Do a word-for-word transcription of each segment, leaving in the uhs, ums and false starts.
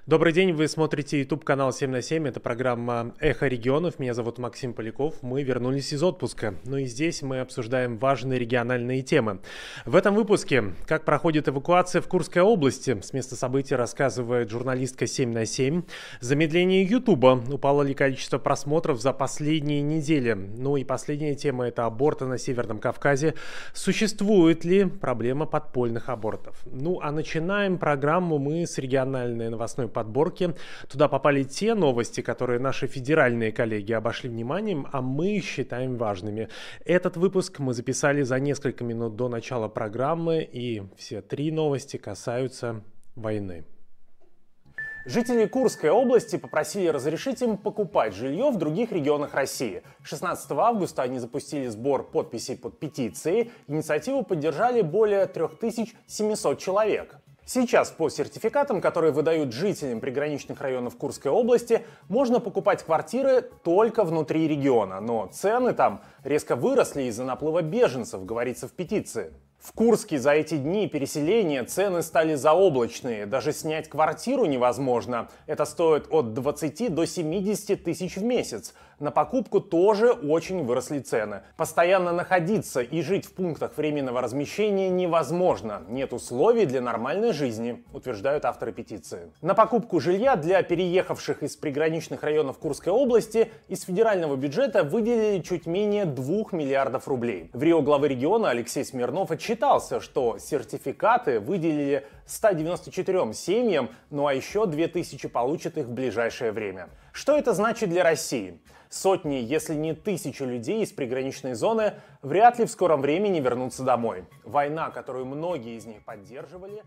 Добрый день, вы смотрите YouTube-канал семь на семь, это программа «Эхо регионов», меня зовут Максим Поляков, мы вернулись из отпуска, ну и здесь мы обсуждаем важные региональные темы. В этом выпуске, как проходит эвакуация в Курской области, с места событий рассказывает журналистка семь на семь, замедление Ютуба, упало ли количество просмотров за последние недели, ну и последняя тема – это аборты на Северном Кавказе, существует ли проблема подпольных абортов. Ну а начинаем программу мы с региональной новостной подборки. Туда попали те новости, которые наши федеральные коллеги обошли вниманием, а мы считаем важными. Этот выпуск мы записали за несколько минут до начала программы, и все три новости касаются войны. Жители Курской области попросили разрешить им покупать жилье в других регионах России. шестнадцатого августа они запустили сбор подписей под петицией. Инициативу поддержали более трёх тысяч семисот человек. Сейчас по сертификатам, которые выдают жителям приграничных районов Курской области, можно покупать квартиры только внутри региона. Но цены там резко выросли из-за наплыва беженцев, говорится в петиции. В Курске за эти дни переселения цены стали заоблачные. Даже снять квартиру невозможно. Это стоит от двадцати до семидесяти тысяч в месяц. На покупку тоже очень выросли цены. Постоянно находиться и жить в пунктах временного размещения невозможно. Нет условий для нормальной жизни, утверждают авторы петиции. На покупку жилья для переехавших из приграничных районов Курской области из федерального бюджета выделили чуть менее двух миллиардов рублей. В рио главы региона Алексей Смирнов отчитался, что сертификаты выделили ста девяноста четырём семьям, ну а еще две тысячи получат их в ближайшее время. Что это значит для России? Сотни, если не тысячи людей из приграничной зоны вряд ли в скором времени вернутся домой. Война, которую многие из них поддерживали.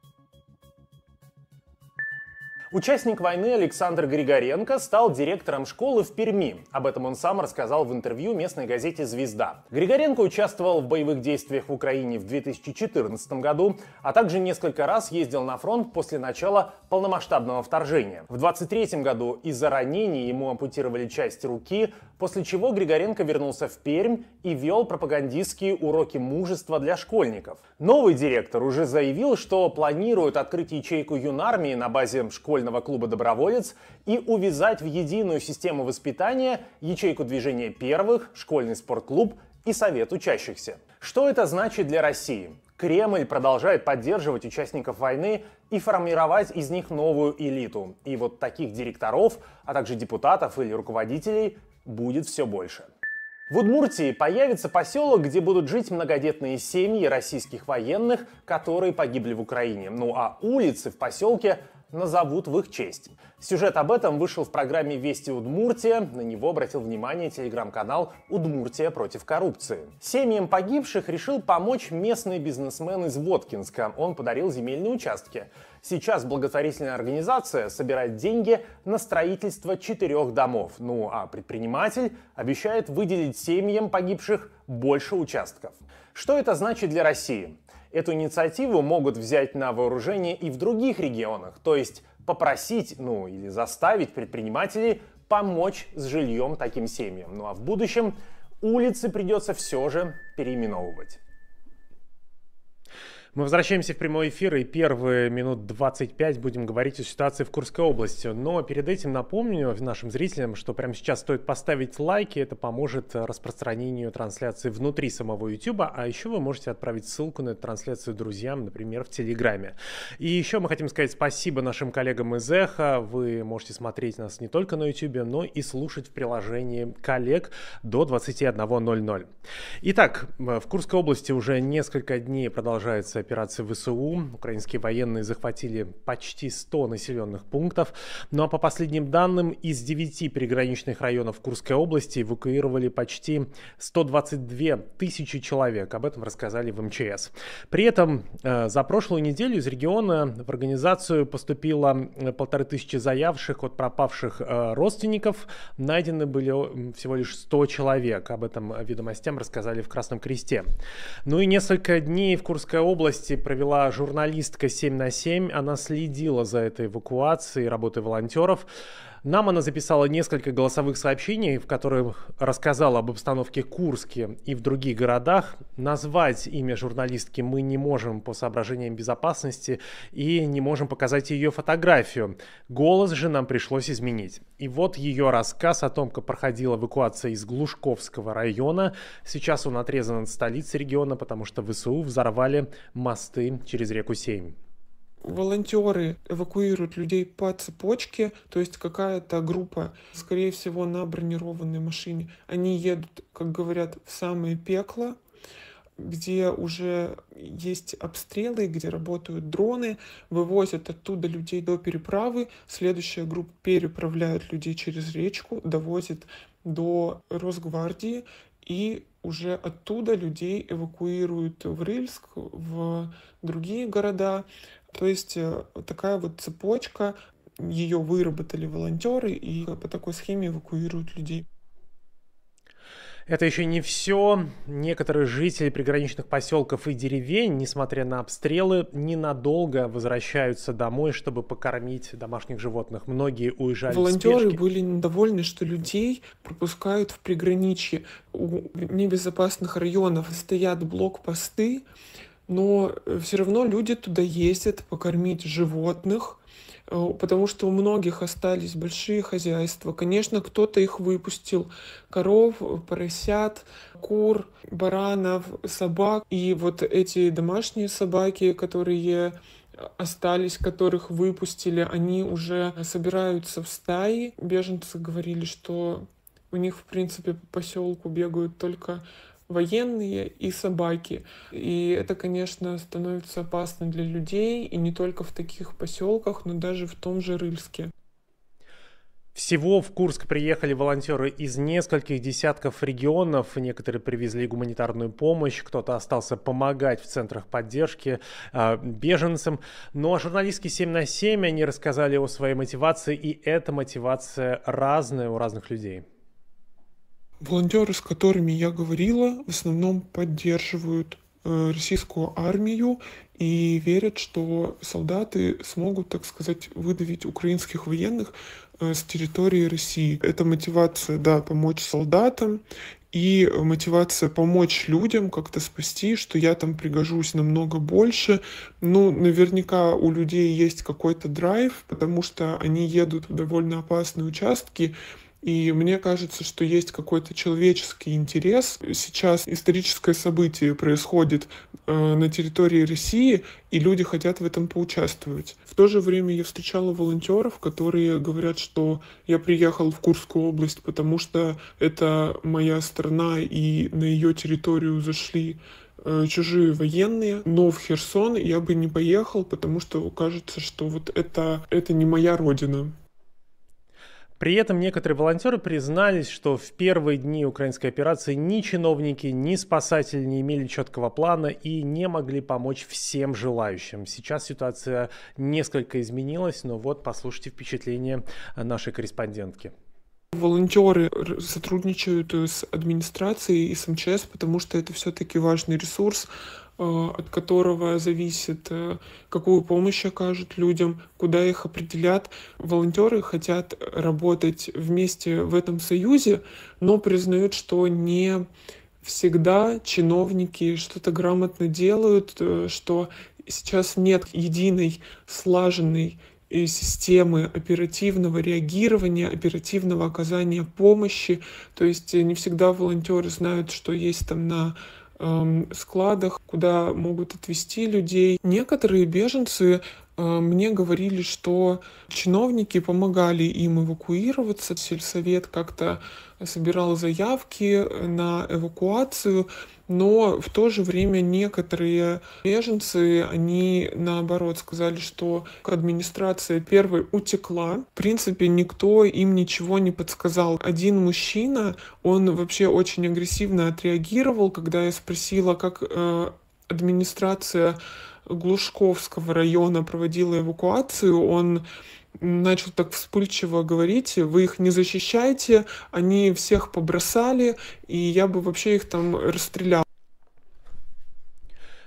Участник войны Александр Григоренко стал директором школы в Перми. Об этом он сам рассказал в интервью местной газете «Звезда». Григоренко участвовал в боевых действиях в Украине в две тысячи четырнадцатом году, а также несколько раз ездил на фронт после начала полномасштабного вторжения. В двадцать третьем году из-за ранений ему ампутировали часть руки, после чего Григоренко вернулся в Пермь и вел пропагандистские уроки мужества для школьников. Новый директор уже заявил, что планирует открыть ячейку юнармии на базе школьного клуба «Доброволец» и увязать в единую систему воспитания ячейку движения первых, школьный спортклуб и совет учащихся. Что это значит для России? Кремль продолжает поддерживать участников войны и формировать из них новую элиту. И вот таких директоров, а также депутатов или руководителей будет все больше. В Удмуртии появится поселок, где будут жить многодетные семьи российских военных, которые погибли в Украине. Ну а улицы в поселке назовут в их честь. Сюжет об этом вышел в программе «Вести Удмуртия». На него обратил внимание телеграм-канал «Удмуртия против коррупции». Семьям погибших решил помочь местный бизнесмен из Воткинска. Он подарил земельные участки. Сейчас благотворительная организация собирает деньги на строительство четырех домов. Ну а предприниматель обещает выделить семьям погибших больше участков. Что это значит для России? Эту инициативу могут взять на вооружение и в других регионах, то есть попросить, ну или заставить предпринимателей помочь с жильем таким семьям. Ну а в будущем улицы придется все же переименовывать. Мы возвращаемся в прямой эфир, и первые минут двадцать пять будем говорить о ситуации в Курской области. Но перед этим напомню нашим зрителям, что прямо сейчас стоит поставить лайки, это поможет распространению трансляции внутри самого YouTube, а еще вы можете отправить ссылку на эту трансляцию друзьям, например, в Телеграме. И еще мы хотим сказать спасибо нашим коллегам из Эхо. Вы можете смотреть нас не только на YouTube, но и слушать в приложении коллег до двадцати одного ноль-ноль. Итак, в Курской области уже несколько дней продолжается операции ВСУ. Украинские военные захватили почти сто населенных пунктов. Ну а по последним данным, из девяти приграничных районов Курской области эвакуировали почти сто двадцать две тысячи человек. Об этом рассказали в эм че эс. При этом э, за прошлую неделю из региона в организацию поступило полторы тысячи заявших от пропавших э, родственников. Найдены были всего лишь сто человек. Об этом ведомостям рассказали в Красном Кресте. Ну и несколько дней в Курской области провела журналистка семь на семь. Она следила за этой эвакуацией, работой волонтеров. Нам она записала несколько голосовых сообщений, в которых рассказала об обстановке в Курске и в других городах. Назвать имя журналистки мы не можем по соображениям безопасности и не можем показать ее фотографию. Голос же нам пришлось изменить. И вот ее рассказ о том, как проходила эвакуация из Глушковского района. Сейчас он отрезан от столицы региона, потому что ВСУ взорвали мосты через реку Сейм. Волонтеры эвакуируют людей по цепочке, то есть какая-то группа, скорее всего, на бронированной машине. Они едут, как говорят, в самое пекло, где уже есть обстрелы, где работают дроны, вывозят оттуда людей до переправы. Следующая группа переправляет людей через речку, довозит до Росгвардии, и уже оттуда людей эвакуируют в Рыльск, в другие города. То есть такая вот цепочка, ее выработали волонтеры и по такой схеме эвакуируют людей. Это еще не все. Некоторые жители приграничных поселков и деревень, несмотря на обстрелы, ненадолго возвращаются домой, чтобы покормить домашних животных. Многие уезжали Волонтеры в спешке. были недовольны, что людей пропускают в приграничье. У небезопасных районов стоят блокпосты, но все равно люди туда ездят покормить животных, потому что у многих остались большие хозяйства. Конечно, кто-то их выпустил. Коров, поросят, кур, баранов, собак. И вот эти домашние собаки, которые остались, которых выпустили, они уже собираются в стаи. Беженцы говорили, что у них, в принципе, по поселку бегают только военные и собаки. И это, конечно, становится опасно для людей, и не только в таких поселках, но даже в том же Рыльске. Всего в Курск приехали волонтеры из нескольких десятков регионов. Некоторые привезли гуманитарную помощь, кто-то остался помогать в центрах поддержки э, беженцам. Ну а журналистки семь на семь, они рассказали о своей мотивации, и эта мотивация разная у разных людей. Волонтеры, с которыми я говорила, в основном поддерживают э, российскую армию и верят, что солдаты смогут, так сказать, выдавить украинских военных э, с территории России. Это мотивация, да, помочь солдатам и мотивация помочь людям как-то спасти, что я там пригожусь намного больше. Ну, наверняка у людей есть какой-то драйв, потому что они едут в довольно опасные участки. И мне кажется, что есть какой-то человеческий интерес. Сейчас историческое событие происходит э, на территории России, и люди хотят в этом поучаствовать. В то же время я встречала волонтеров, которые говорят, что я приехал в Курскую область, потому что это моя страна, и на ее территорию зашли э, чужие военные. Но в Херсон я бы не поехал, потому что кажется, что вот это, это не моя родина. При этом некоторые волонтеры признались, что в первые дни украинской операции ни чиновники, ни спасатели не имели четкого плана и не могли помочь всем желающим. Сейчас ситуация несколько изменилась, но вот послушайте впечатление нашей корреспондентки. Волонтеры сотрудничают с администрацией и с эм че эс, потому что это все-таки важный ресурс, от которого зависит, какую помощь окажут людям, куда их определят. Волонтеры хотят работать вместе в этом союзе, но признают, что не всегда чиновники что-то грамотно делают, что сейчас нет единой слаженной системы оперативного реагирования, оперативного оказания помощи. То есть не всегда волонтеры знают, что есть там на складах, куда могут отвезти людей. Некоторые беженцы э, мне говорили, что чиновники помогали им эвакуироваться. Сельсовет как-то собирал заявки на эвакуацию, но в то же время некоторые беженцы, они наоборот сказали, что администрация первой утекла. В принципе, никто им ничего не подсказал. Один мужчина, он вообще очень агрессивно отреагировал, когда я спросила, как э, администрация Глушковского района проводила эвакуацию. Он начал так вспыльчиво говорить: вы их не защищаете, они всех побросали, и я бы вообще их там расстрелял.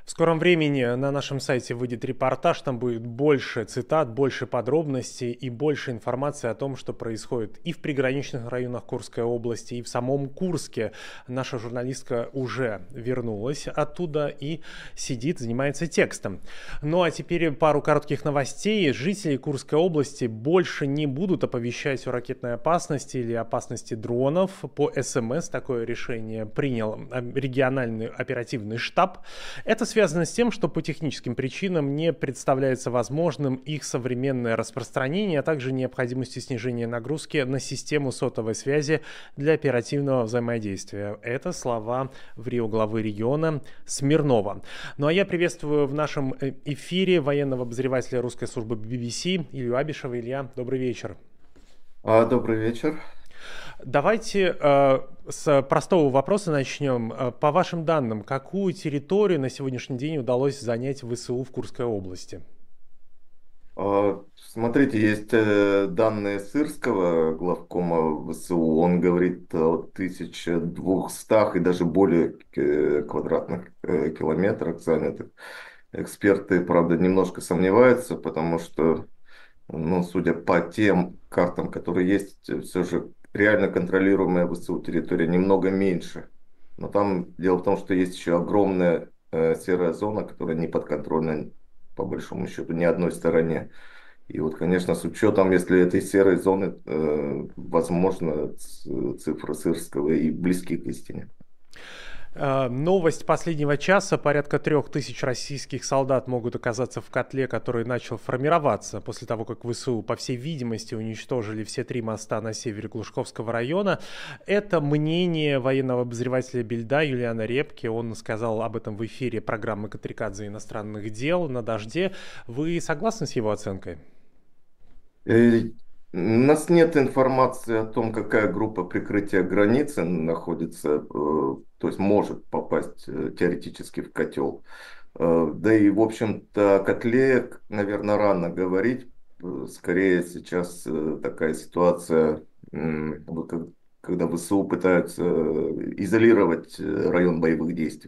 В скором времени на нашем сайте выйдет репортаж, там будет больше цитат, больше подробностей и больше информации о том, что происходит и в приграничных районах Курской области, и в самом Курске. Наша журналистка уже вернулась оттуда и сидит, занимается текстом. Ну а теперь пару коротких новостей. Жители Курской области больше не будут оповещать о ракетной опасности или опасности дронов по СМС. Такое решение принял региональный оперативный штаб. Это связано с тем, что по техническим причинам не представляется возможным их современное распространение, а также необходимости снижения нагрузки на систему сотовой связи для оперативного взаимодействия. Это слова в РИО главы региона Смирнова. Ну а я приветствую в нашем эфире военного обозревателя русской службы би би си Илью Абишева. Илья, добрый вечер. А, добрый вечер. Давайте э, с простого вопроса начнем. По вашим данным, какую территорию на сегодняшний день удалось занять ВСУ в Курской области? А, смотрите, есть э, данные Сырского, главкома ВСУ. Он говорит о тысяче двухстах и даже более э, квадратных э, километрах занятых. Эксперты, правда, немножко сомневаются, потому что, ну, судя по тем картам, которые есть, все же реально контролируемая ВСУ территория немного меньше. Но там дело в том, что есть еще огромная э, серая зона, которая не подконтрольна, по большому счету, ни одной стороне. И вот, конечно, с учетом, если этой серой зоны, э, возможно, цифры Сырского и близки к истине. Новость последнего часа. Порядка трех тысяч российских солдат могут оказаться в котле, который начал формироваться после того, как ВСУ, по всей видимости, уничтожили все три моста на севере Глушковского района. Это мнение военного обозревателя Бельда Юлиана Репки. Он сказал об этом в эфире программы Катрикадзе иностранных дел на «Дожде». Вы согласны с его оценкой? У нас нет информации о том, какая группа прикрытия границы находится, то есть может попасть теоретически в котел. Да и, в общем-то, о котле, наверное, рано говорить. Скорее сейчас такая ситуация, когда ВСУ пытаются изолировать район боевых действий.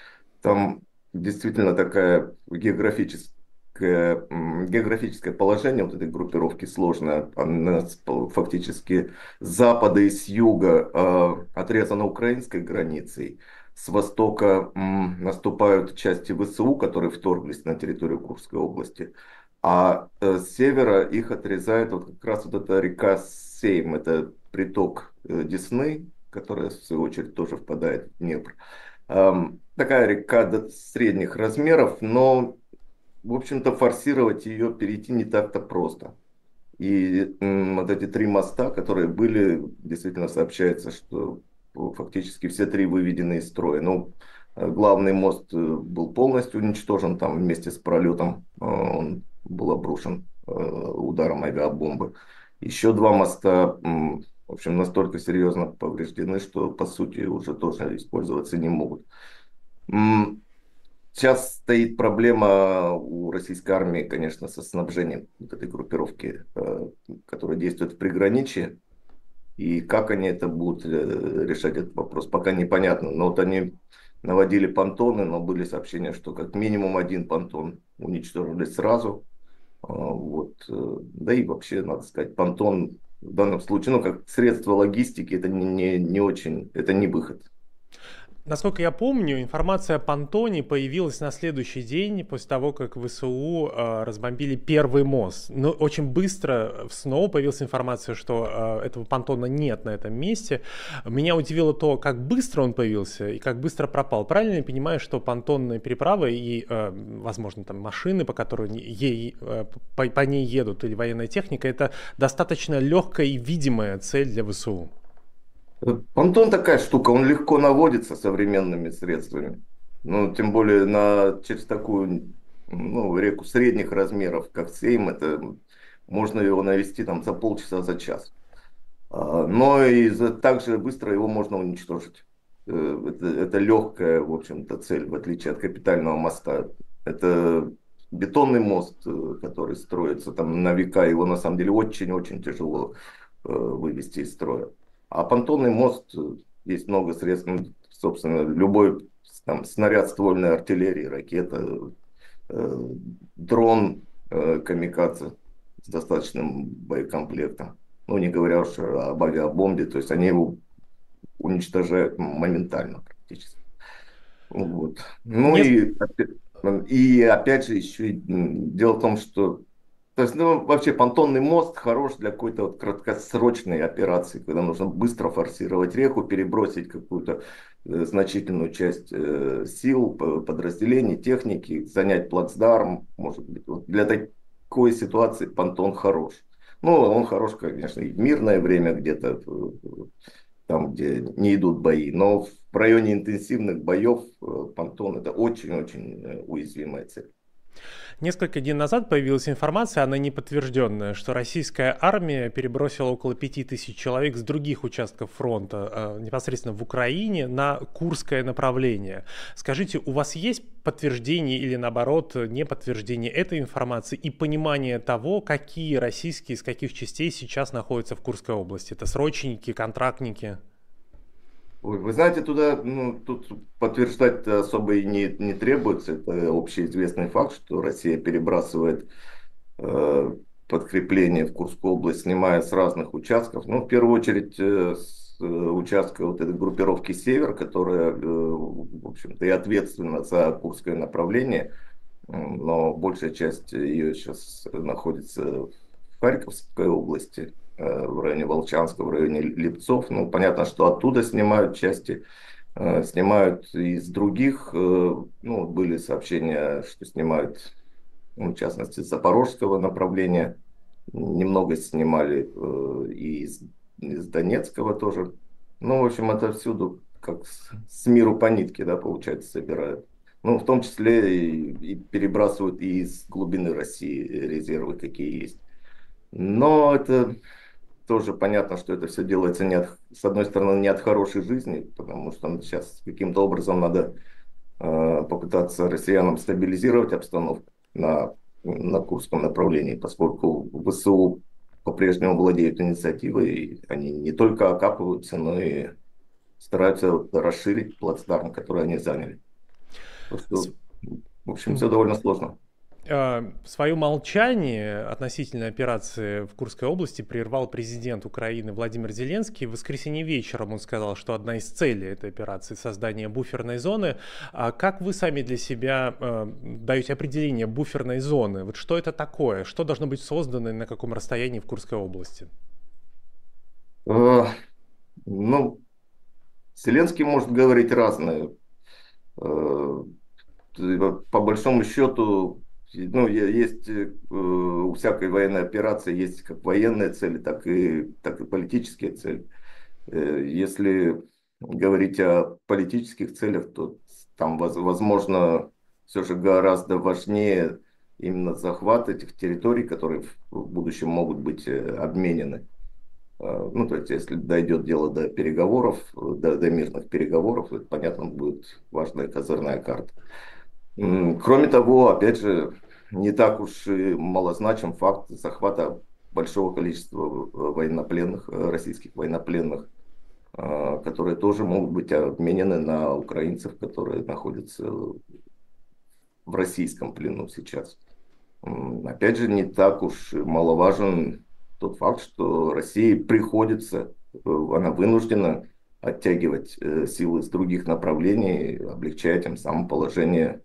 Там действительно такая географическая географическое положение вот этой группировки сложное. Она фактически с запада и с юга э, отрезана украинской границей. С востока м, наступают части ВСУ, которые вторглись на территорию Курской области. А э, с севера их отрезает вот как раз вот эта река Сейм. Это приток э, Десны, которая в свою очередь тоже впадает в Днепр. Э, такая река до средних размеров, но в общем-то, форсировать ее, перейти не так-то просто. И м, вот эти три моста, которые были, действительно сообщается, что фактически все три выведены из строя. Ну, главный мост был полностью уничтожен, там вместе с пролетом он был обрушен ударом авиабомбы. Еще два моста, м, в общем, настолько серьезно повреждены, что, по сути, уже тоже использоваться не могут. М, Сейчас стоит проблема у российской армии, конечно, со снабжением вот этой группировки, которая действует в приграничье. И как они это будут решать, этот вопрос, пока непонятно. Но вот они наводили понтоны, но были сообщения, что как минимум один понтон уничтожили сразу. Вот. Да и вообще, надо сказать, понтон в данном случае, ну, как средство логистики, это не, не, не очень, это не выход. Насколько я помню, информация о понтоне появилась на следующий день после того, как ВСУ э, разбомбили первый мост. Но очень быстро снова появилась информация, что э, этого понтона нет на этом месте. Меня удивило то, как быстро он появился и как быстро пропал. Правильно я понимаю, что понтонные переправы и, э, возможно, там машины, по которой ей, э, по, по ней едут, или военная техника, это достаточно легкая и видимая цель для ВСУ? Понтон такая штука, он легко наводится современными средствами. Ну, тем более на, через такую, ну, реку средних размеров, как Сейм, это можно его навести там за полчаса, за час. Но и за, также быстро его можно уничтожить. Это, это легкая, в общем-то, цель, в отличие от капитального моста. Это бетонный мост, который строится там на века, его на самом деле очень-очень тяжело вывести из строя. А понтонный мост, есть много средств, ну, собственно, любой там, снаряд ствольной артиллерии, ракета, э, дрон э, камикадзе с достаточным боекомплектом. Ну, не говоря уж об авиабомбе, то есть они его уничтожают моментально практически. Вот. Ну Нет. и, и опять же еще и, дело в том, что то есть, ну, вообще понтонный мост хорош для какой-то вот краткосрочной операции, когда нужно быстро форсировать реку, перебросить какую-то э, значительную часть э, сил, подразделений, техники, занять плацдарм. Может быть, вот для такой ситуации понтон хорош. Ну, он хорош, конечно, и в мирное время где-то, там, где не идут бои. Но в районе интенсивных боев э, понтон это очень-очень э, уязвимая цель. Несколько дней назад появилась информация, она не подтвержденная, что российская армия перебросила около пяти тысяч человек с других участков фронта, непосредственно в Украине, на Курское направление. Скажите, у вас есть подтверждение или, наоборот, не подтверждение этой информации и понимание того, какие российские, из каких частей сейчас находятся в Курской области? Это срочники, контрактники? Ой, вы знаете, туда, ну, тут подтверждать особо и не, не требуется. Это общеизвестный факт, что Россия перебрасывает э, подкрепление в Курскую область, снимая с разных участков. Ну, в первую очередь, э, с э, участка вот этой группировки «Север», которая, э, в общем-то, и ответственна за Курское направление. Но большая часть ее сейчас находится в Харьковской области, в районе Волчанска, в районе Липцов. Ну, понятно, что оттуда снимают части, снимают из других. Ну, были сообщения, что снимают, ну, в частности, с Запорожского направления. Немного снимали и из, из Донецкого тоже. Ну, в общем, это всюду как с, с миру по нитке, да, получается, собирают. Ну, в том числе и, и перебрасывают и из глубины России резервы, какие есть. Но это тоже понятно, что это все делается не от, с одной стороны, не от хорошей жизни, потому что сейчас каким-то образом надо э, попытаться россиянам стабилизировать обстановку на, на Курском направлении, поскольку ВСУ по-прежнему владеют инициативой, и они не только окапываются, но и стараются расширить плацдарм, который они заняли. Что, в общем, все довольно сложно. Свое молчание относительно операции в Курской области прервал президент Украины Владимир Зеленский. В воскресенье вечером он сказал, что одна из целей этой операции — создание буферной зоны. А как вы сами для себя э, даете определение буферной зоны? Вот что это такое? Что должно быть создано и на каком расстоянии в Курской области? Э, ну, Зеленский может говорить разное. Э, по большому счету, ну, есть э, у всякой военной операции есть как военные цели, так и, так и политические цели. Э, если говорить о политических целях, то там, возможно, все же гораздо важнее именно захват этих территорий, которые в будущем могут быть обменены. Ну, то есть, если дойдет дело до переговоров, до, до мирных переговоров, это, понятно, будет важная козырная карта. Кроме того, опять же, не так уж и малозначим факт захвата большого количества военнопленных, российских военнопленных, которые тоже могут быть обменены на украинцев, которые находятся в российском плену сейчас. Опять же, не так уж маловажен тот факт, что России приходится, она вынуждена оттягивать силы с других направлений, облегчая тем самым положение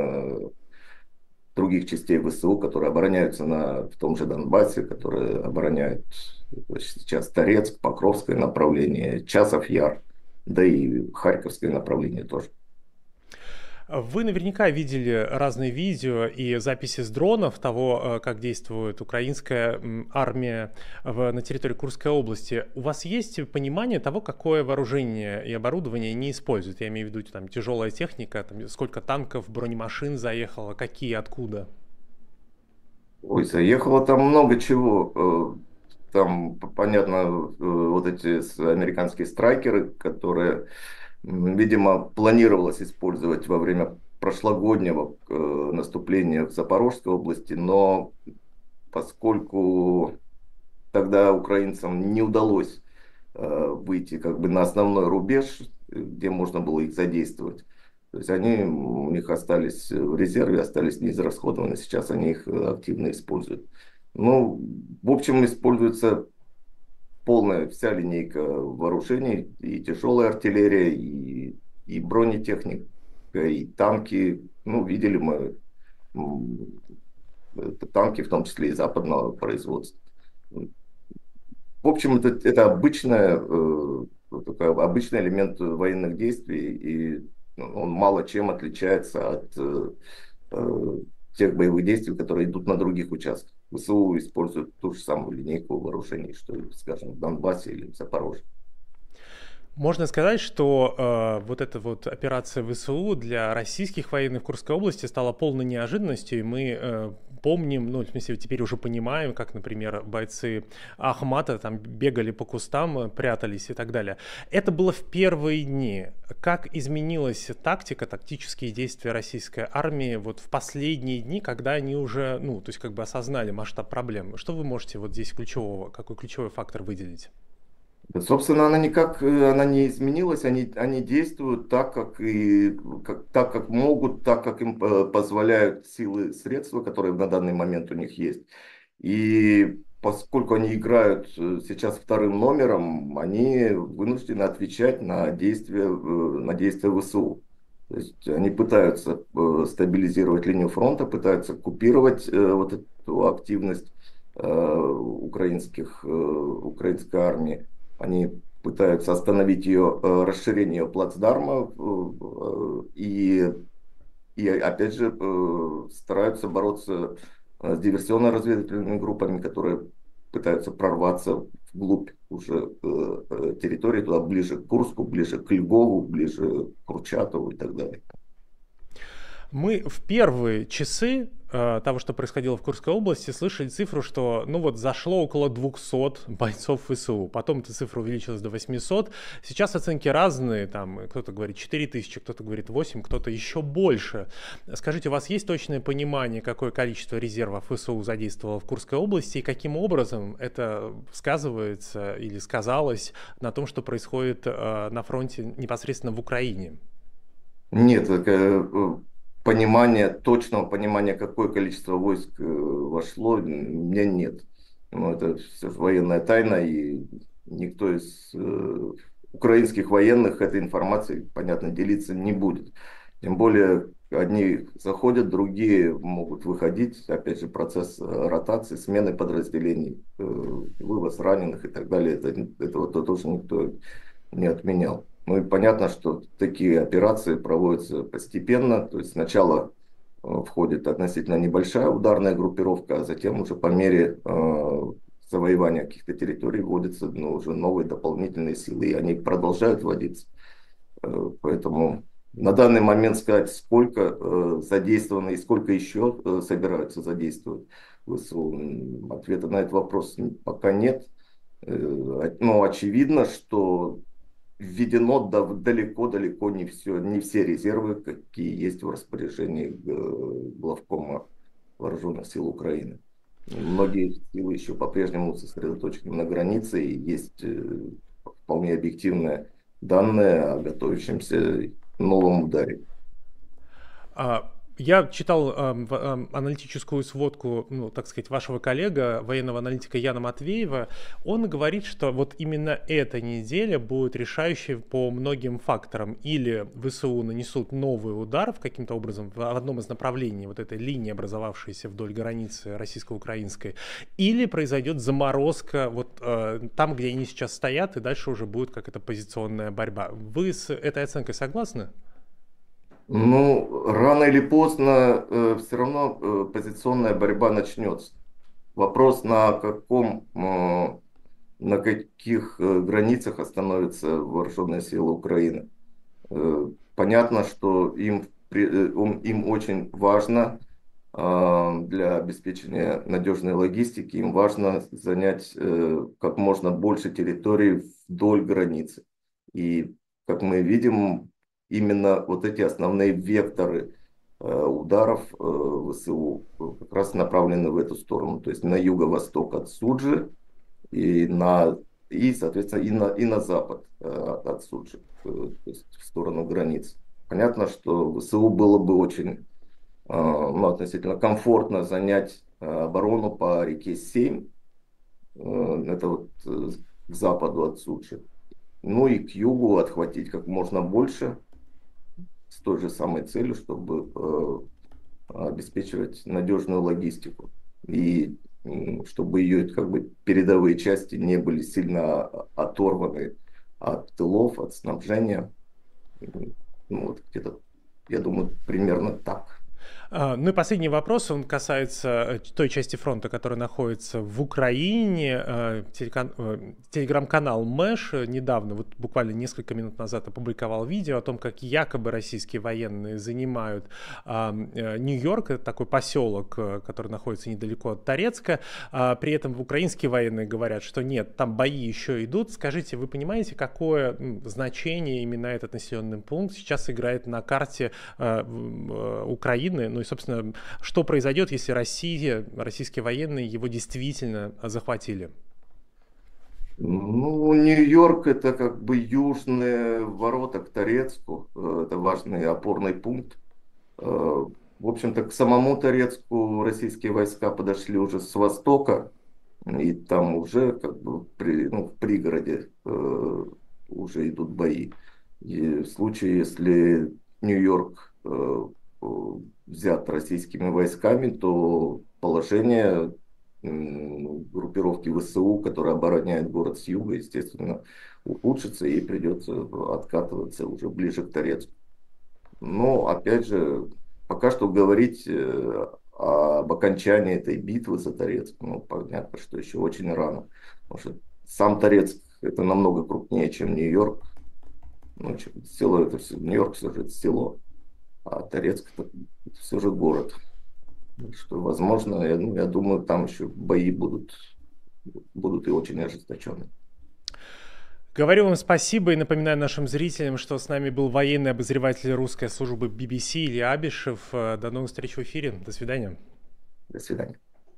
других частей ВСУ, которые обороняются на, в том же Донбассе, которые обороняют сейчас Торецк, Покровское направление, Часов Яр, да и Харьковское направление тоже. Вы наверняка видели разные видео и записи с дронов того, как действует украинская армия в, на территории Курской области. У вас есть понимание того, какое вооружение и оборудование они используют? Я имею в виду там тяжелая техника, там, сколько танков, бронемашин заехало, какие, откуда? Ой, заехало там много чего. Там, понятно, вот эти американские страйкеры, которые, видимо, планировалось использовать во время прошлогоднего э, наступления в Запорожской области, но поскольку тогда украинцам не удалось э, выйти как бы на основной рубеж, где можно было их задействовать, То есть они у них остались в резерве, остались неизрасходованы, сейчас они их активно используют. Ну, в общем, используется полная вся линейка вооружений, и тяжелая артиллерия, и, и бронетехника, и танки. Ну, видели мы м, это танки, в том числе и западного производства. В общем, это, это обычная, э, такой обычный элемент военных действий, и ну, он мало чем отличается от э, э, тех боевых действий, которые идут на других участках. ВСУ используют ту же самую линейку вооружений, что, скажем, в Донбассе или в Запорожье. Можно сказать, что э, вот эта вот операция ВСУ для российских военных в Курской области стала полной неожиданностью, и мы э, помним, ну, в смысле, теперь уже понимаем, как, например, бойцы Ахмата там бегали по кустам, прятались и так далее. Это было в первые дни. Как изменилась тактика, тактические действия российской армии вот в последние дни, когда они уже, ну, то есть как бы осознали масштаб проблем? Что вы можете вот здесь ключевого, какой ключевой фактор выделить? Да, собственно, она никак, э, она не изменилась, они, они действуют так, как, и, как, так, как могут, так, как им э, позволяют силы, средства, которые на данный момент у них есть. И поскольку они играют э, сейчас вторым номером, они вынуждены отвечать на действия, э, на действия ВСУ. То есть они пытаются э, стабилизировать линию фронта, пытаются купировать э, вот эту активность э, украинских, э, украинской армии. Они пытаются остановить ее, э, расширение ее плацдарма э, и, и опять же э, стараются бороться с диверсионно-разведывательными группами, которые пытаются прорваться вглубь уже э, территории, туда ближе к Курску, ближе к Львову, ближе к Курчатову и так далее. Мы в первые часы э, того, что происходило в Курской области, слышали цифру, что ну вот зашло около двухсот бойцов ВСУ. Потом эта цифра увеличилась до восьмисот. Сейчас оценки разные. Там кто-то говорит четыре тысячи, кто-то говорит восемь, кто-то еще больше. Скажите, у вас есть точное понимание, какое количество резервов ВСУ задействовало в Курской области и каким образом это сказывается или сказалось на том, что происходит э, на фронте непосредственно в Украине? Нет, э, понимания, точного понимания, какое количество войск э, вошло, у меня нет. Но это все же военная тайна, и никто из э, украинских военных этой информацией, понятно, делиться не будет. Тем более, одни заходят, другие могут выходить. Опять же, процесс э, ротации, смены подразделений, э, вывоз раненых и так далее, это, этого тоже никто не отменял. Ну и понятно, что такие операции проводятся постепенно, то есть сначала э, входит относительно небольшая ударная группировка, а затем уже по мере э, завоевания каких-то территорий вводятся ну, уже новые дополнительные силы, и они продолжают вводиться. Э, поэтому на данный момент сказать, сколько э, задействовано и сколько еще э, собираются задействовать ВСУ, ответа на этот вопрос пока нет. Э, но очевидно, что введено далеко-далеко не все, не все резервы, какие есть в распоряжении главкома Вооруженных сил Украины. Многие силы еще по-прежнему сосредоточены на границе, и есть вполне объективные данные о готовящемся новом ударе. Я читал э, э, аналитическую сводку, ну, так сказать, вашего коллега, военного аналитика Яна Матвеева. Он говорит, что вот именно эта неделя будет решающей по многим факторам. Или ВСУ нанесут новый удар в каким-то образом в одном из направлений вот этой линии, образовавшейся вдоль границы российско-украинской, или произойдет заморозка вот э, там, где они сейчас стоят, и дальше уже будет какая-то позиционная борьба. Вы с этой оценкой согласны? Ну, рано или поздно э, все равно э, позиционная борьба начнется. Вопрос, на каком, э, на каких э, границах остановятся вооруженные силы Украины. Э, понятно, что им, при, э, им очень важно э, для обеспечения надежной логистики, им важно занять э, как можно больше территорий вдоль границы. И, как мы видим, именно вот эти основные векторы э, ударов э, ВСУ как раз направлены в эту сторону. То есть на юго-восток от Суджи и, на, и соответственно, и на, и на запад э, от Суджи, э, то есть в сторону границ. понятно, что ВСУ было бы очень ну, относительно комфортно занять оборону по реке Сейм, это вот к западу от Сучи, ну и к югу отхватить как можно больше с той же самой целью, чтобы обеспечивать надежную логистику и чтобы ее как бы передовые части не были сильно оторваны от тылов, от снабжения. Ну, вот где-то, я думаю, примерно так. Ну и последний вопрос, он касается той части фронта, которая находится в Украине. Телеграм-канал Мэш недавно, вот буквально несколько минут назад, опубликовал видео о том, как якобы российские военные занимают Нью-Йорк, это такой поселок, который находится недалеко от Торецка. При этом украинские военные говорят, что нет, там бои еще идут. Скажите, вы понимаете, какое значение именно этот населенный пункт сейчас играет на карте Украины? Ну и, собственно, что произойдет, если Россия, российские военные его действительно захватили? Ну, Нью-Йорк — это как бы южные ворота к Торецку. Это важный опорный пункт. В общем-то, к самому Торецку российские войска подошли уже с востока. И там уже как бы при, ну, в пригороде э, уже идут бои. И в случае, если Нью-Йорк э, взят российскими войсками, то положение группировки ВСУ, которая обороняет город с юга, естественно, ухудшится и придется откатываться уже ближе к Торецку. Но, опять же, пока что говорить об окончании этой битвы за Торецк, ну, понятно, что еще очень рано. Потому что сам Торецк это намного крупнее, чем Нью-Йорк. Ну, село это все, Нью-Йорк все же это село. А Торецк это все же город. Что, возможно, я, ну, я думаю, там еще бои будут, будут и очень ожесточенные. Говорю вам спасибо и напоминаю нашим зрителям, что с нами был военный обозреватель русской службы би би си Илья Абишев. До новых встреч в эфире. До свидания. До свидания.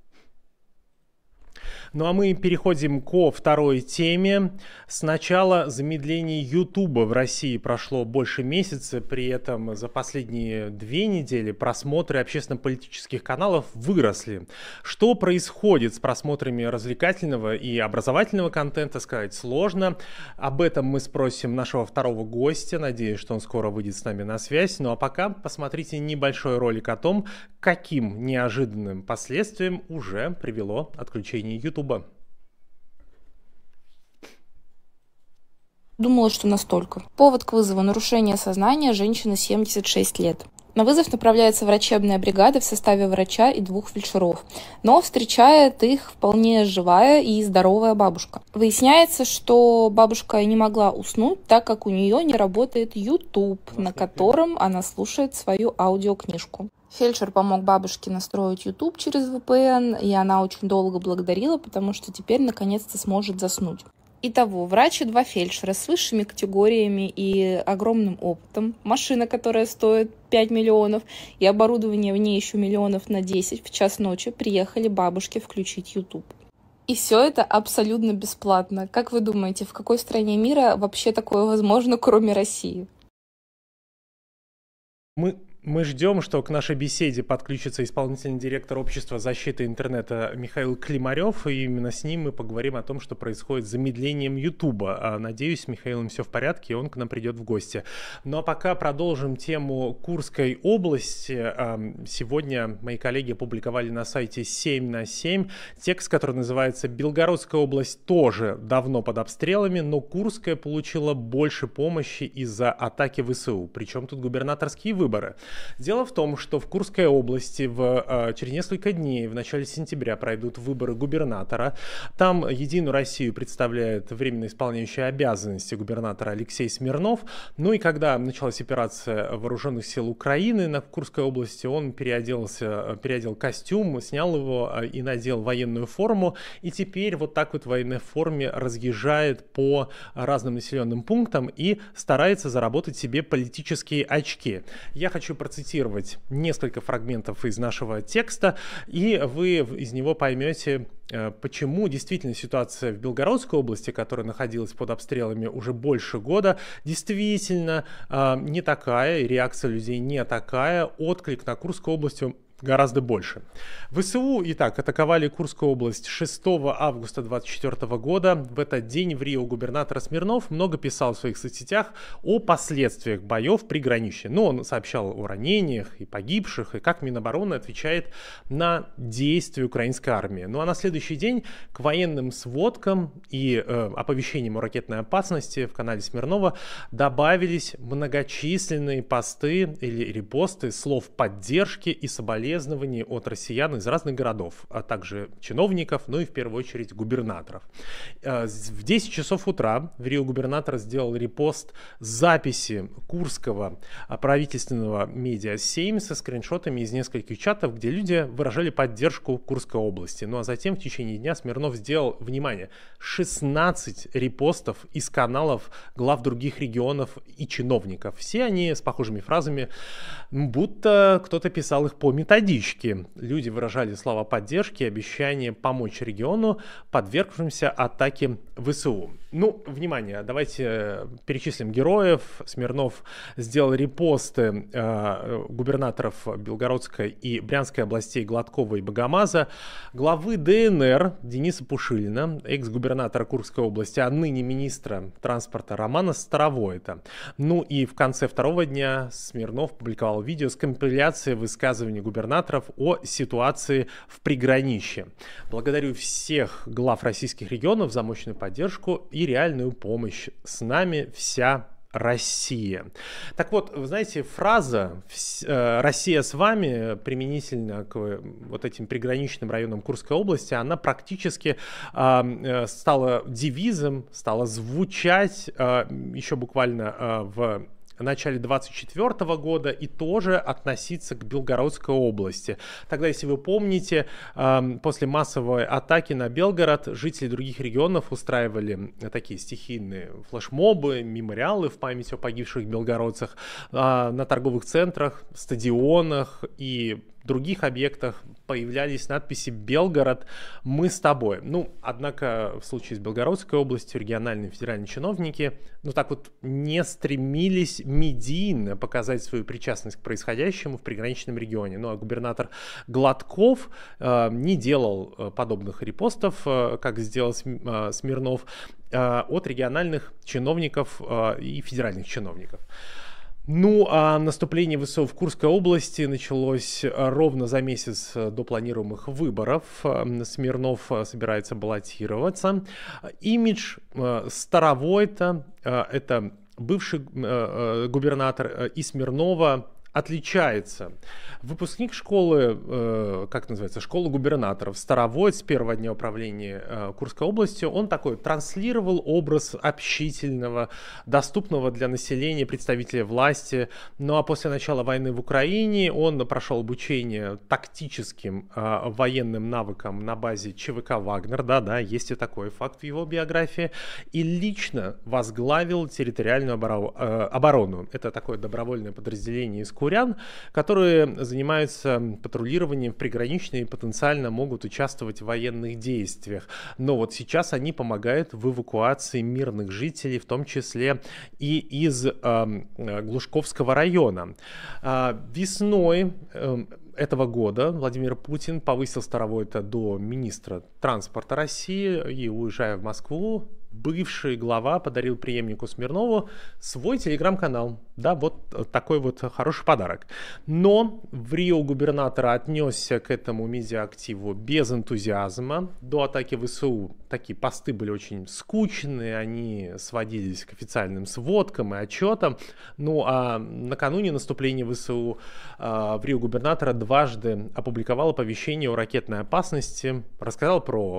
Ну а мы переходим ко второй теме. Сначала замедление Ютуба в России прошло больше месяца, при этом за последние две недели просмотры общественно-политических каналов выросли. Что происходит с просмотрами развлекательного и образовательного контента, сказать сложно. Об этом мы спросим нашего второго гостя. Надеюсь, что он скоро выйдет с нами на связь. Ну а пока посмотрите небольшой ролик о том, каким неожиданным последствиям уже привело отключение Ютуба. Думала, что настолько. Повод к вызову: нарушение сознания женщины семьдесят шесть лет. На вызов направляется врачебная бригада в составе врача и двух фельдшеров, но встречает их вполне живая и здоровая бабушка. Выясняется, что бабушка не могла уснуть, так как у нее не работает YouTube, на котором она слушает свою аудиокнижку. Фельдшер помог бабушке настроить YouTube через ви пи эн, и она очень долго благодарила, потому что теперь наконец-то сможет заснуть. Итого, врач и два фельдшера с высшими категориями и огромным опытом, машина, которая стоит пять миллионов, и оборудование в ней еще миллионов на десять, в час ночи приехали бабушке включить YouTube. И все это абсолютно бесплатно. Как вы думаете, в какой стране мира вообще такое возможно, кроме России? Мы... Мы ждем, что к нашей беседе подключится исполнительный директор общества защиты интернета Михаил Климарев, и именно с ним мы поговорим о том, что происходит с замедлением Ютуба. Надеюсь, с Михаилом все в порядке, и он к нам придет в гости. Ну а пока продолжим тему Курской области. Сегодня мои коллеги опубликовали на сайте семь на семь текст, который называется «Белгородская область тоже давно под обстрелами, но Курская получила больше помощи из-за атаки ВСУ». Причем тут губернаторские выборы. Дело в том, что в Курской области в, через несколько дней, в начале сентября, пройдут выборы губернатора. Там Единую Россию представляет временно исполняющий обязанности губернатора Алексей Смирнов. Ну и когда началась операция Вооруженных сил Украины на Курской области, он переоделся, переодел костюм, снял его и надел военную форму. И теперь вот так вот в военной форме разъезжает по разным населенным пунктам и старается заработать себе политические очки. Я хочу процитировать несколько фрагментов из нашего текста, и вы из него поймете, почему действительно ситуация в Белгородской области, которая находилась под обстрелами уже больше года, действительно не такая, реакция людей не такая, отклик на Курскую область гораздо больше. ВСУ, итак, атаковали Курскую область шестого августа две тысячи двадцать четвёртого года. В этот день в Рио губернатор Смирнов много писал в своих соцсетях о последствиях боев при границе. Но он сообщал о ранениях и погибших, и как Минобороны отвечает на действия украинской армии. Ну а на следующий день к военным сводкам и э, оповещениям о ракетной опасности в канале Смирнова добавились многочисленные посты или репосты слов поддержки и соболезнования от россиян из разных городов, а также чиновников, ну и в первую очередь губернаторов. В десять часов утра в Рио губернатор сделал репост записи Курского правительственного медиа семь со скриншотами из нескольких чатов, где люди выражали поддержку Курской области. Ну а затем в течение дня Смирнов сделал, внимание, шестнадцать репостов из каналов глав других регионов и чиновников. Все они с похожими фразами, будто кто-то писал их по методичке. Люди выражали слова поддержки и обещания помочь региону, подвергшимся атаке ВСУ. Ну, внимание, давайте перечислим героев. Смирнов сделал репосты э, губернаторов Белгородской и Брянской областей Гладкова и Богомаза, главы ДНР Дениса Пушилина, экс-губернатора Курской области, а ныне министра транспорта Романа Старовойта. Ну и в конце второго дня Смирнов публиковал видео с компиляцией высказываний губернаторов о ситуации в приграничье. Благодарю всех глав российских регионов за мощную поддержку и реальную помощь. С нами вся Россия. Так вот, вы знаете, фраза «Россия с вами» применительно к вот этим приграничным районам Курской области, она практически э, стала девизом, стала звучать э, еще буквально э, в в начале двадцать четвёртого года и тоже относиться к Белгородской области. Тогда, если вы помните, после массовой атаки на Белгород жители других регионов устраивали такие стихийные флешмобы, мемориалы в память о погибших белгородцах на торговых центрах, стадионах и других объектах появлялись надписи «Белгород, мы с тобой». Ну, однако в случае с Белгородской областью региональные федеральные чиновники, ну так вот, не стремились медийно показать свою причастность к происходящему в приграничном регионе. Ну, а губернатор Гладков э, не делал э, подобных репостов, э, как сделал э, Смирнов, э, от региональных чиновников э, и федеральных чиновников. Ну, а наступление ВСУ в Курской области началось ровно за месяц до планируемых выборов. Смирнов собирается баллотироваться. Имидж Старовойта, это бывший губернатор, и Смирнова отличается. Выпускник школы, э, как называется, школы губернаторов Старовойт с первого дня управления э, Курской областью, он такой транслировал образ общительного, доступного для населения представителя власти. Ну а после начала войны в Украине он прошел обучение тактическим э, военным навыкам на базе ЧВК «Вагнер», да-да, есть и такой факт в его биографии, и лично возглавил территориальную оборону. Это такое добровольное подразделение из Курян, которые занимаются патрулированием в приграничной и потенциально могут участвовать в военных действиях. Но вот сейчас они помогают в эвакуации мирных жителей, в том числе и из э, Глушковского района. Э, весной э, этого года Владимир Путин повысил Старовойта до министра транспорта России и, уезжая в Москву, бывший глава подарил преемнику Смирнову свой телеграм-канал. Да, вот такой вот хороший подарок. Но в Рио губернатор отнесся к этому медиа-активу без энтузиазма. До атаки ВСУ такие посты были очень скучные, они сводились к официальным сводкам и отчетам. Ну а накануне наступления ВСУ в Рио губернатора дважды опубликовал оповещение о ракетной опасности, рассказал про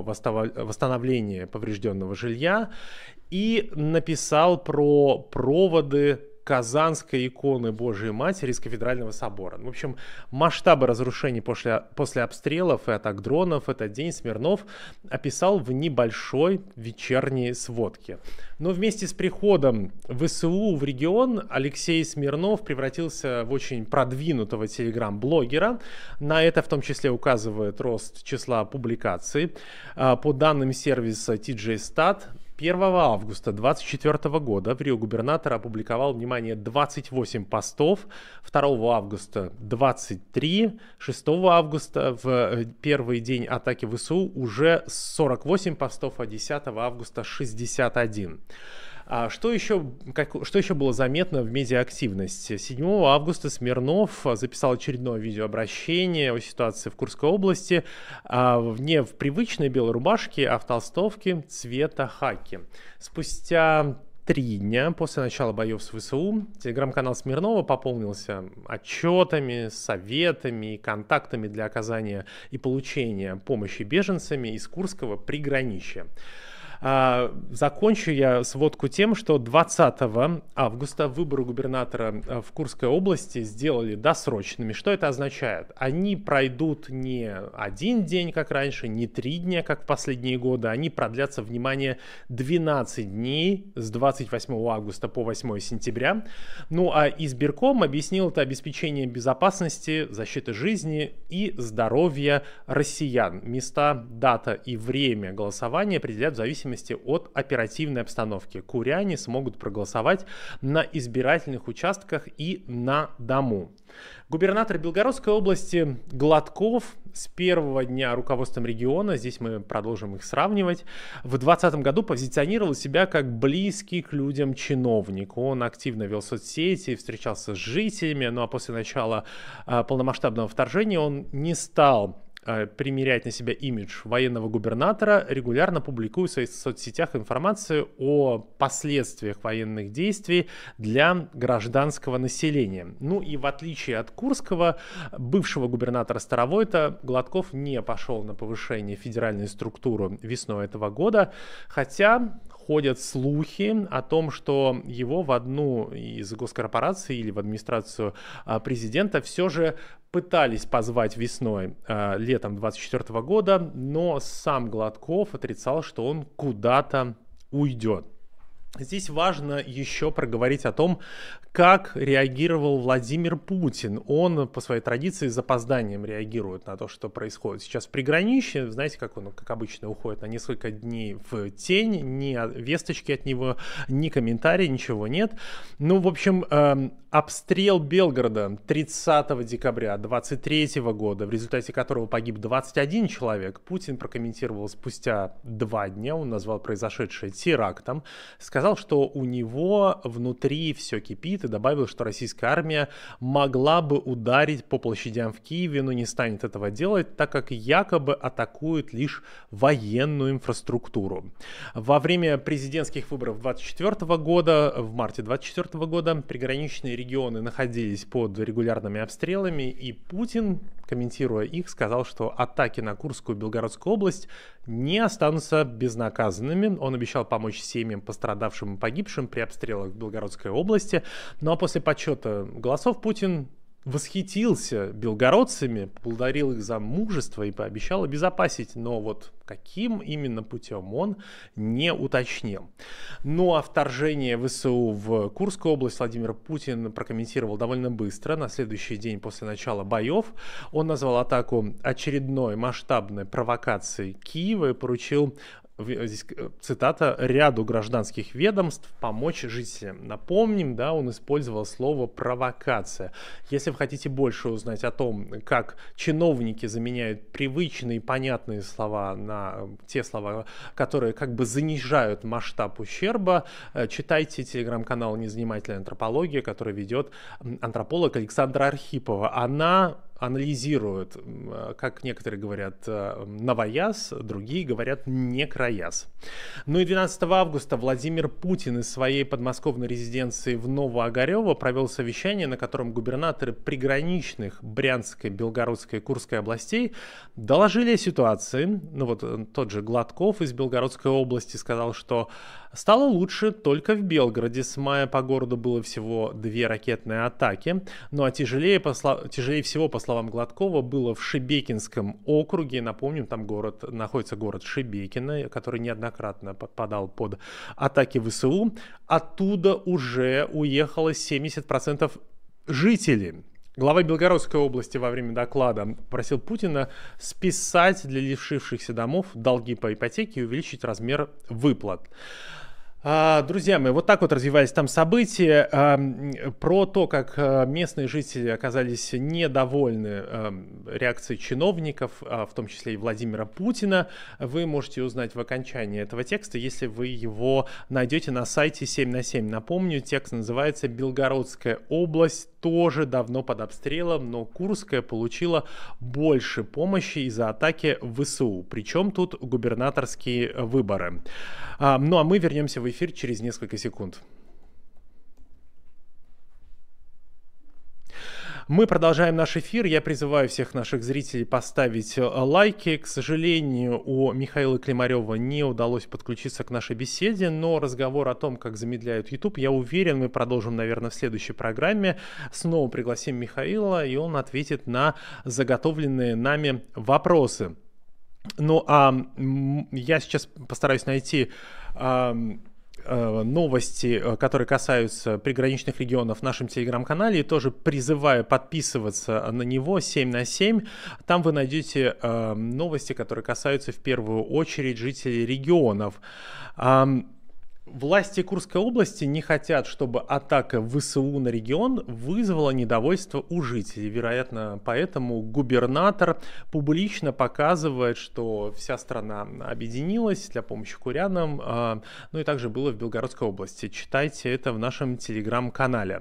восстановление поврежденного жилья и написал про проводы Казанской иконы Божией Матери из Кафедрального собора. В общем, масштабы разрушений после, после обстрелов и атак дронов этот день Смирнов описал в небольшой вечерней сводке. Но вместе с приходом ВСУ в регион Алексей Смирнов превратился в очень продвинутого телеграм-блогера. На это в том числе указывает рост числа публикаций. По данным сервиса ти джей Стат, первого августа две тысячи двадцать четвёртого года в Рио губернатор опубликовал, внимание, двадцать восемь постов, второго августа двадцать три, шестого августа в первый день атаки ВСУ уже сорок восемь постов, а десятого августа шестьдесят один. А что еще, как, что еще было заметно в медиаактивности? седьмого августа Смирнов записал очередное видеообращение о ситуации в Курской области, а, не в привычной белой рубашке, а в толстовке цвета хаки. Спустя три дня после начала боев с ВСУ телеграм-канал Смирнова пополнился отчетами, советами и контактами для оказания и получения помощи беженцами из Курского приграничья. Закончу я сводку тем, что двадцатого августа выборы губернатора в Курской области сделали досрочными. Что это означает? Они пройдут не один день, как раньше, не три дня, как в последние годы. Они продлятся, внимание, двенадцать дней с двадцать восьмого августа по восьмое сентября. Ну а избирком объяснил это обеспечением безопасности, защиты жизни и здоровья россиян. Места, дата и время голосования определяют в зависимости от оперативной обстановки. Куряне смогут проголосовать на избирательных участках и на дому. Губернатор Белгородской области Гладков с первого дня руководством региона, здесь мы продолжим их сравнивать, в двадцатом году позиционировал себя как близкий к людям чиновник. Он активно вел соцсети, встречался с жителями, ну а после начала а, полномасштабного вторжения он не стал примерять на себя имидж военного губернатора, регулярно публикуя в своих соцсетях информацию о последствиях военных действий для гражданского населения. Ну и в отличие от Курского, бывшего губернатора Старовойта, Гладков не пошел на повышение федеральной структуры весной этого года, хотя ходят слухи о том, что его в одну из госкорпораций или в администрацию президента все же пытались позвать весной, летом двадцать четвёртого года, но сам Гладков отрицал, что он куда-то уйдет. Здесь важно еще проговорить о том, как реагировал Владимир Путин. Он по своей традиции с запозданием реагирует на то, что происходит сейчас в приграничье. Знаете, как он, как обычно, уходит на несколько дней в тень, ни весточки от него, ни комментарий, ничего нет. Ну, в общем, э, обстрел Белгорода тридцатого декабря двадцать третьего года, в результате которого погиб двадцать один человек, Путин прокомментировал спустя два дня. Он назвал произошедшее терактом, сказал, что у него внутри все кипит, и добавил, что российская армия могла бы ударить по площадям в Киеве, но не станет этого делать, так как якобы атакует лишь военную инфраструктуру. Во время президентских выборов двадцать четвёртого года, в марте двадцать четвёртого года, приграничные регионы находились под регулярными обстрелами, и Путин, комментируя их, сказал, что атаки на Курскую и Белгородскую область не останутся безнаказанными. Он обещал помочь семьям, пострадавшим и погибшим при обстрелах в Белгородской области. Ну а после подсчета голосов Путин восхитился белгородцами, поблагодарил их за мужество и пообещал обезопасить. Но вот каким именно путем он не уточнил. Ну а вторжение ВСУ в Курскую область Владимир Путин прокомментировал довольно быстро. На следующий день после начала боев он назвал атаку очередной масштабной провокацией Киева и поручил, здесь цитата, ряду гражданских ведомств помочь жителям. Напомним, да, он использовал слово провокация. Если вы хотите больше узнать о том, как чиновники заменяют привычные и понятные слова на те слова, которые как бы занижают масштаб ущерба, читайте телеграм-канал «Незанимательная антропология», который ведет антрополог Александра Архипова. Она анализирует, как некоторые говорят, новояз, другие говорят некраяз. Ну и двенадцатого августа Владимир Путин из своей подмосковной резиденции в Новоогарево провел совещание, на котором губернаторы приграничных Брянской, Белгородской и Курской областей доложили о ситуации. Ну вот тот же Гладков из Белгородской области сказал, что Стало лучше только в Белгороде. С мая по городу было всего две ракетные атаки. Ну а тяжелее, по слов... тяжелее всего, по словам Гладкова, было в Шебекинском округе. Напомним, там город, находится город Шебекино, который неоднократно попадал под атаки ВСУ. Оттуда уже уехало семьдесят процентов жителей. Глава Белгородской области во время доклада просил Путина списать для лишившихся домов долги по ипотеке и увеличить размер выплат. Друзья мои, вот так вот развивались там события. Про то, как местные жители оказались недовольны реакцией чиновников, в том числе и Владимира Путина, вы можете узнать в окончании этого текста, если вы его найдете на сайте семь на семь. Напомню, текст называется «Белгородская область тоже давно под обстрелом, но Курская получила больше помощи из-за атаки ВСУ». Причем тут губернаторские выборы. Ну а мы вернемся в эфир через несколько секунд. Мы продолжаем наш эфир. Я призываю всех наших зрителей поставить лайки. К сожалению, у Михаила Климарева не удалось подключиться к нашей беседе, но разговор о том, как замедляют YouTube, я уверен, мы продолжим, наверное, в следующей программе. Снова пригласим Михаила, и он ответит на заготовленные нами вопросы. Ну, а я сейчас постараюсь найти новости, которые касаются приграничных регионов в нашем телеграм-канале, и тоже призываю подписываться на него семь на семь. Там вы найдете новости, которые касаются в первую очередь жителей регионов. Власти Курской области не хотят, чтобы атака ВСУ на регион вызвала недовольство у жителей. Вероятно, поэтому губернатор публично показывает, что вся страна объединилась для помощи курянам. Ну и также было в Белгородской области. Читайте это в нашем телеграм-канале.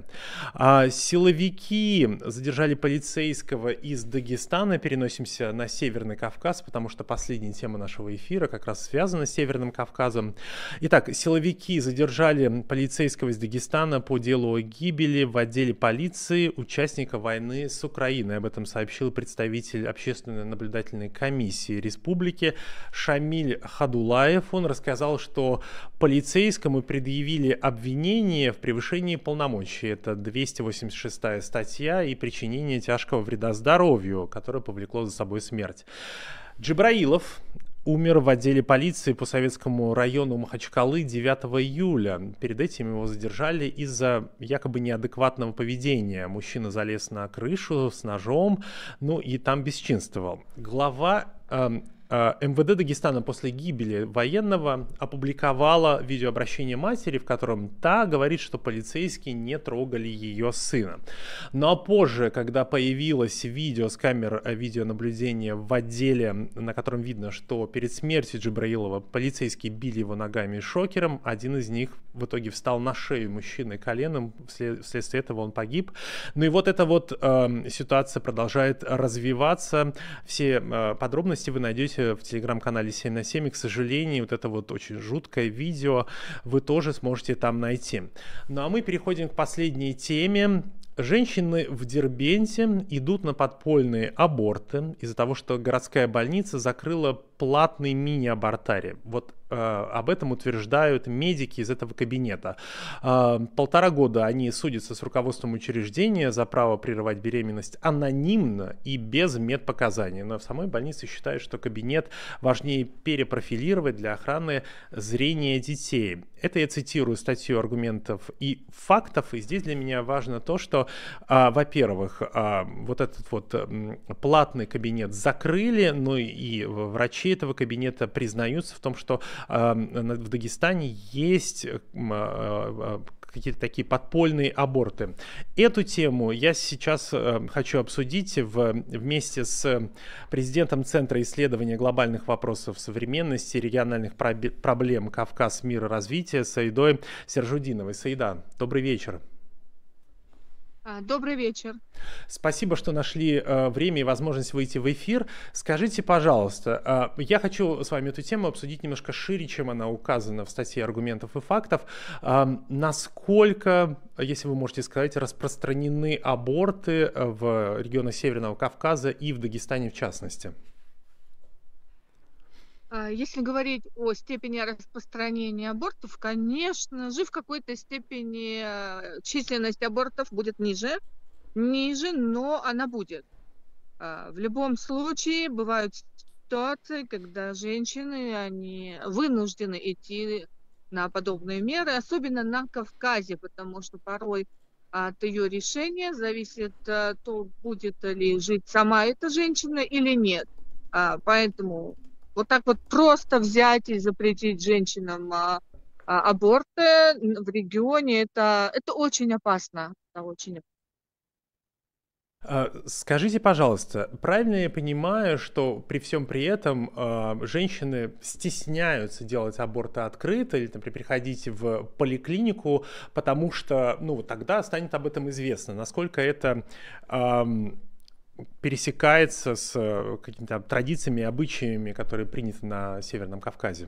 Силовики задержали полицейского из Дагестана. Переносимся на Северный Кавказ, потому что последняя тема нашего эфира как раз связана с Северным Кавказом. Итак, силовики задержали полицейского из Дагестана по делу о гибели в отделе полиции участника войны с Украиной. Об этом сообщил представитель общественной наблюдательной комиссии республики Шамиль Хадулаев. Он рассказал, что полицейскому предъявили обвинение в превышении полномочий. Это двести восемьдесят шестая статья и причинение тяжкого вреда здоровью, которое повлекло за собой смерть. Джибраилов умер в отделе полиции по Советскому району Махачкалы девятого июля. Перед этим его задержали из-за якобы неадекватного поведения. Мужчина залез на крышу с ножом, ну и там бесчинствовал. Глава э, эм вэ дэ Дагестана после гибели военного опубликовала видеообращение матери, в котором та говорит, что полицейские не трогали ее сына. Но позже, когда появилось видео с камер видеонаблюдения в отделе, на котором видно, что перед смертью Джибраилова полицейские били его ногами и шокером, один из них в итоге встал на шею мужчины коленом, вслед, вследствие этого он погиб. Ну и вот эта вот э, ситуация продолжает развиваться. Все э, подробности вы найдете в телеграм-канале семь на семь, и, к сожалению, вот это вот очень жуткое видео вы тоже сможете там найти. Ну а мы переходим к последней теме. Женщины в Дербенте идут на подпольные аборты из-за того, что городская больница закрыла платный мини-абортарий. Вот э, об этом утверждают медики из этого кабинета. Э, полтора года они судятся с руководством учреждения за право прерывать беременность анонимно и без медпоказаний. Но в самой больнице считают, что кабинет важнее перепрофилировать для охраны зрения детей. Это я цитирую статью аргументов и фактов. И здесь для меня важно то, что, э, во-первых, э, вот этот вот э, платный кабинет закрыли, но и врачи этого кабинета признаются в том, что э, в Дагестане есть э, э, какие-то такие подпольные аборты. Эту тему я сейчас э, хочу обсудить в, вместе с президентом Центра исследования глобальных вопросов современности и региональных проб- проблем «Кавказ. Мир и развитие» Саидой Сержудиновой. Саида, добрый вечер. Добрый вечер. Спасибо, что нашли э, время и возможность выйти в эфир. Скажите, пожалуйста, э, я хочу с вами эту тему обсудить немножко шире, чем она указана в статье аргументов и фактов. Э, насколько, если вы можете сказать, распространены аборты в регионах Северного Кавказа и в Дагестане в частности? А, Если говорить о степени распространения абортов, конечно же, в какой-то степени э, численность абортов будет ниже, ниже, но она будет. А, В любом случае бывают ситуации, когда женщины, они вынуждены идти на подобные меры, особенно на Кавказе, потому что порой от ее решения зависит э, то, будет ли жить сама эта женщина или нет. А, Поэтому вот так вот просто взять и запретить женщинам а, а, аборты н- в регионе, это, это очень опасно. Это очень А, Скажите, пожалуйста, правильно я понимаю, что при всем при этом а, женщины стесняются делать аборты открыто или, например, приходить в поликлинику, потому что, ну, вот тогда станет об этом известно, насколько это ам, пересекается с э, какими-то традициями и обычаями, которые приняты на Северном Кавказе?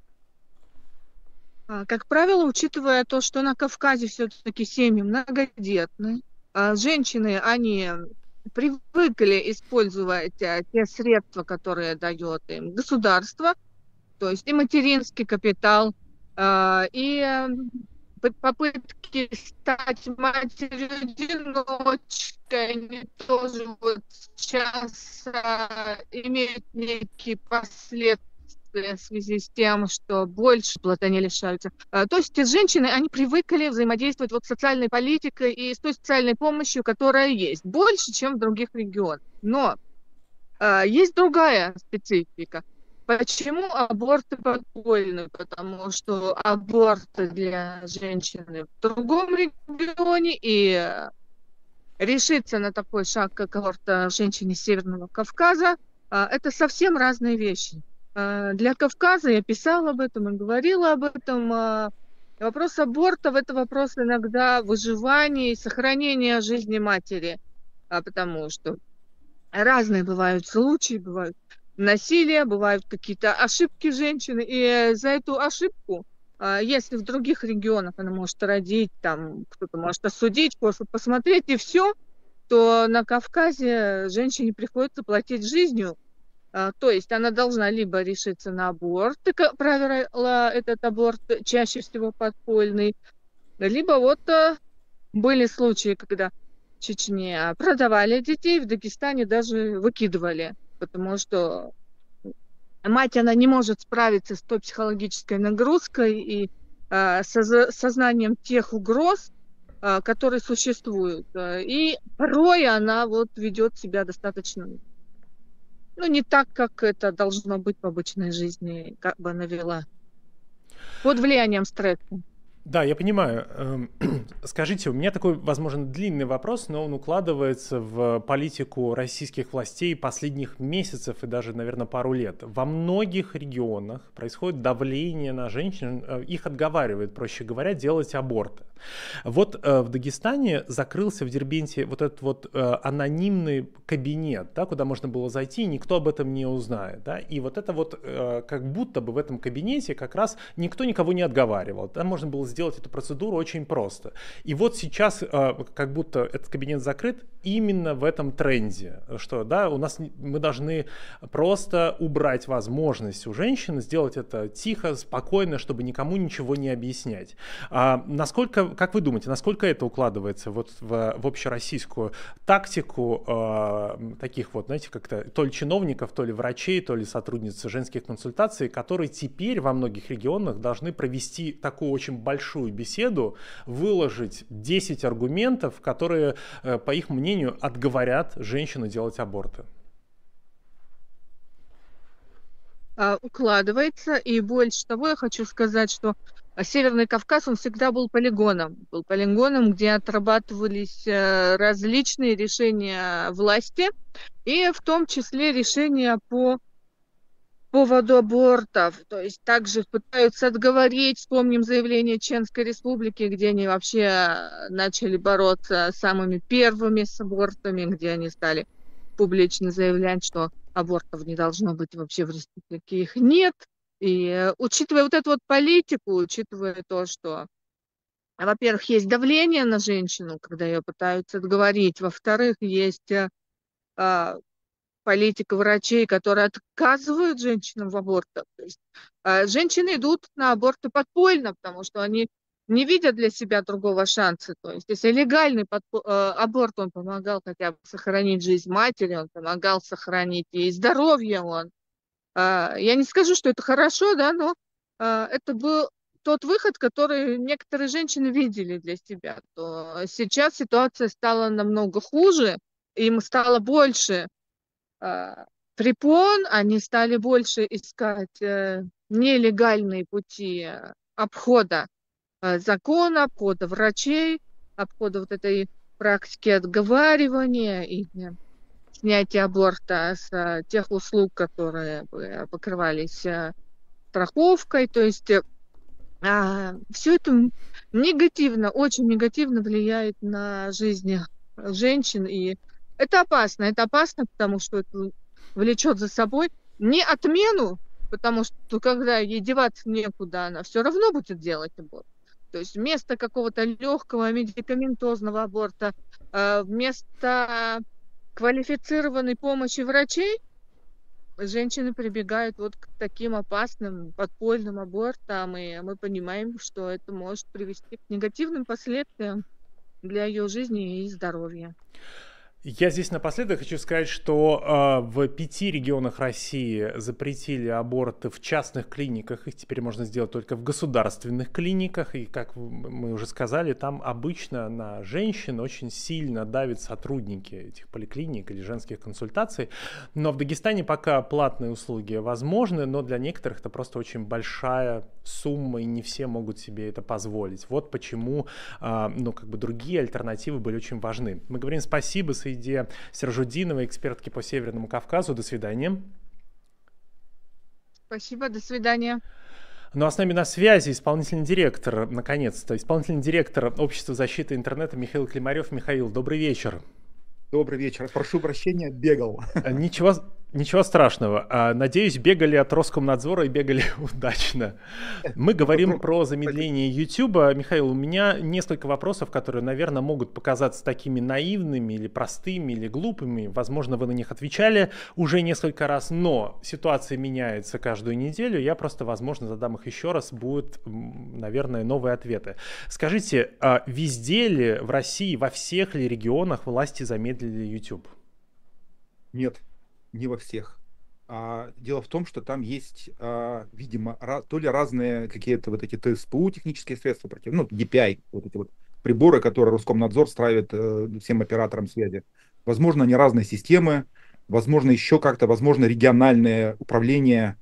А, Как правило, учитывая то, что на Кавказе все-таки семьи многодетные, а женщины, они привыкли использовать а, те средства, которые дает им государство, то есть и материнский капитал, а, и э, п- попытки стать матерью-одиночкой, они тоже вот сейчас а, имеют некие последствия в связи с тем, что больше плода не лишаются. А, То есть женщины, они привыкли взаимодействовать вот с социальной политикой и с той социальной помощью, которая есть, больше, чем в других регионах. Но а, есть другая специфика. Почему аборты подпольны? Потому что аборты для женщины в другом регионе, и э, решиться на такой шаг, как аборт э, женщине Северного Кавказа, а, это совсем разные вещи. А, Для Кавказа я писала об этом и говорила об этом. а, Вопрос абортов– это вопрос иногда выживания и сохранения жизни матери, а, потому что разные бывают случаи, бывают насилия, бывают какие-то ошибки женщины, и за эту ошибку, а, если в других регионах она может родить, там кто-то может осудить, просто посмотреть и все, то на Кавказе женщине приходится платить жизнью. А, То есть она должна либо решиться на аборт, и, как правило, этот аборт чаще всего подпольный, либо вот а, были случаи, когда в Чечне продавали детей, в Дагестане даже выкидывали, потому что мать, она не может справиться с той психологической нагрузкой и а, соза- сознанием тех угроз, а, которые существуют. А, И порой она вот ведет себя достаточно, ну, не так, как это должно быть в обычной жизни, как бы она вела, под влиянием стресса. Да, я понимаю. Эм, Скажите, у меня такой, возможно, длинный вопрос, но он укладывается в политику российских властей последних месяцев и даже, наверное, пару лет. Во многих регионах происходит давление на женщин, э, их отговаривают, проще говоря, делать аборты. Вот э, в Дагестане закрылся в Дербенте вот этот вот э, анонимный кабинет, да, куда можно было зайти, и никто об этом не узнает. Да? И вот это вот э, как будто бы в этом кабинете как раз никто никого не отговаривал. Там можно было сделать эту процедуру очень просто. И вот сейчас э, как будто этот кабинет закрыт именно в этом тренде, что да, у нас не- мы должны просто убрать возможность у женщин сделать это тихо, спокойно, чтобы никому ничего не объяснять. А насколько, как вы думаете, насколько это укладывается вот в, в общероссийскую тактику э, таких вот, знаете, как-то то ли чиновников, то ли врачей, то ли сотрудниц женских консультаций, которые теперь во многих регионах должны провести такую очень большую беседу, выложить десять аргументов, которые, э, по их мнению, отговорят женщину делать аборты? а, укладывается. И больше того, я хочу сказать, что а, Северный Кавказ, он всегда был полигоном. Был полигоном, где отрабатывались э, различные решения власти, и в том числе решения по поводу абортов. То есть также пытаются отговорить, вспомним заявление Чеченской Республики, где они вообще э, начали бороться самыми первыми с абортами, где они стали публично заявлять, что абортов не должно быть вообще в республике, их нет. И э, учитывая вот эту вот политику, учитывая то, что, во-первых, есть давление на женщину, когда ее пытаются отговорить, во-вторых, есть э, а, политика врачей, которые отказывают женщинам в абортах. То есть, э, женщины идут на аборты подпольно, потому что они не видят для себя другого шанса. То есть, если легальный подпо- э, аборт, он помогал хотя бы сохранить жизнь матери, он помогал сохранить ей здоровье, он. э, я не скажу, что это хорошо, да, но э, это был тот выход, который некоторые женщины видели для себя. То сейчас ситуация стала намного хуже, им стало больше а, препон, они стали больше искать э, нелегальные пути э, обхода э, закона, обхода врачей, обхода вот этой практики отговаривания и э, снятия аборта с э, тех услуг, которые бы покрывались э, страховкой. То есть э, а, все это м- негативно, очень негативно влияет на жизнь женщин, и это опасно. Это опасно, потому что это влечет за собой не отмену, потому что когда ей деваться некуда, она все равно будет делать аборт. То есть вместо какого-то легкого медикаментозного аборта, э, вместо квалифицированной помощи врачей, женщины прибегают вот к таким опасным подпольным абортам, и мы понимаем, что это может привести к негативным последствиям для ее жизни и здоровья. Я здесь напоследок хочу сказать, что э, в пяти регионах России запретили аборты в частных клиниках. Их теперь можно сделать только в государственных клиниках. И, как мы уже сказали, там обычно на женщин очень сильно давят сотрудники этих поликлиник или женских консультаций. Но в Дагестане пока платные услуги возможны, но для некоторых это просто очень большая сумма, и не все могут себе это позволить. Вот почему э, ну, как бы другие альтернативы были очень важны. Мы говорим спасибо Саиде Сержудиновой, экспертки по Северному Кавказу. До свидания. Спасибо, до свидания. Ну а с нами на связи исполнительный директор, наконец-то, исполнительный директор Общества защиты интернета Михаил Климарев. Михаил, добрый вечер. Добрый вечер. Прошу прощения, бегал. Ничего, ничего страшного. Надеюсь, бегали от Роскомнадзора и бегали удачно. Мы говорим про замедление YouTube. Михаил, у меня несколько вопросов, которые, наверное, могут показаться такими наивными или простыми, или глупыми. Возможно, вы на них отвечали уже несколько раз, но ситуация меняется каждую неделю. Я просто, возможно, задам их еще раз. Будут, наверное, новые ответы. Скажите, везде ли в России, во всех ли регионах власти замедлили YouTube? Нет, не во всех. А, дело в том, что там есть, а, видимо, ра- то ли разные какие-то вот эти тэ эс пэ у технические средства, против, ну, ди пи ай, вот эти вот приборы, которые Роскомнадзор ставит э, всем операторам связи. Возможно, они разные системы, возможно, еще как-то, возможно, региональное управление,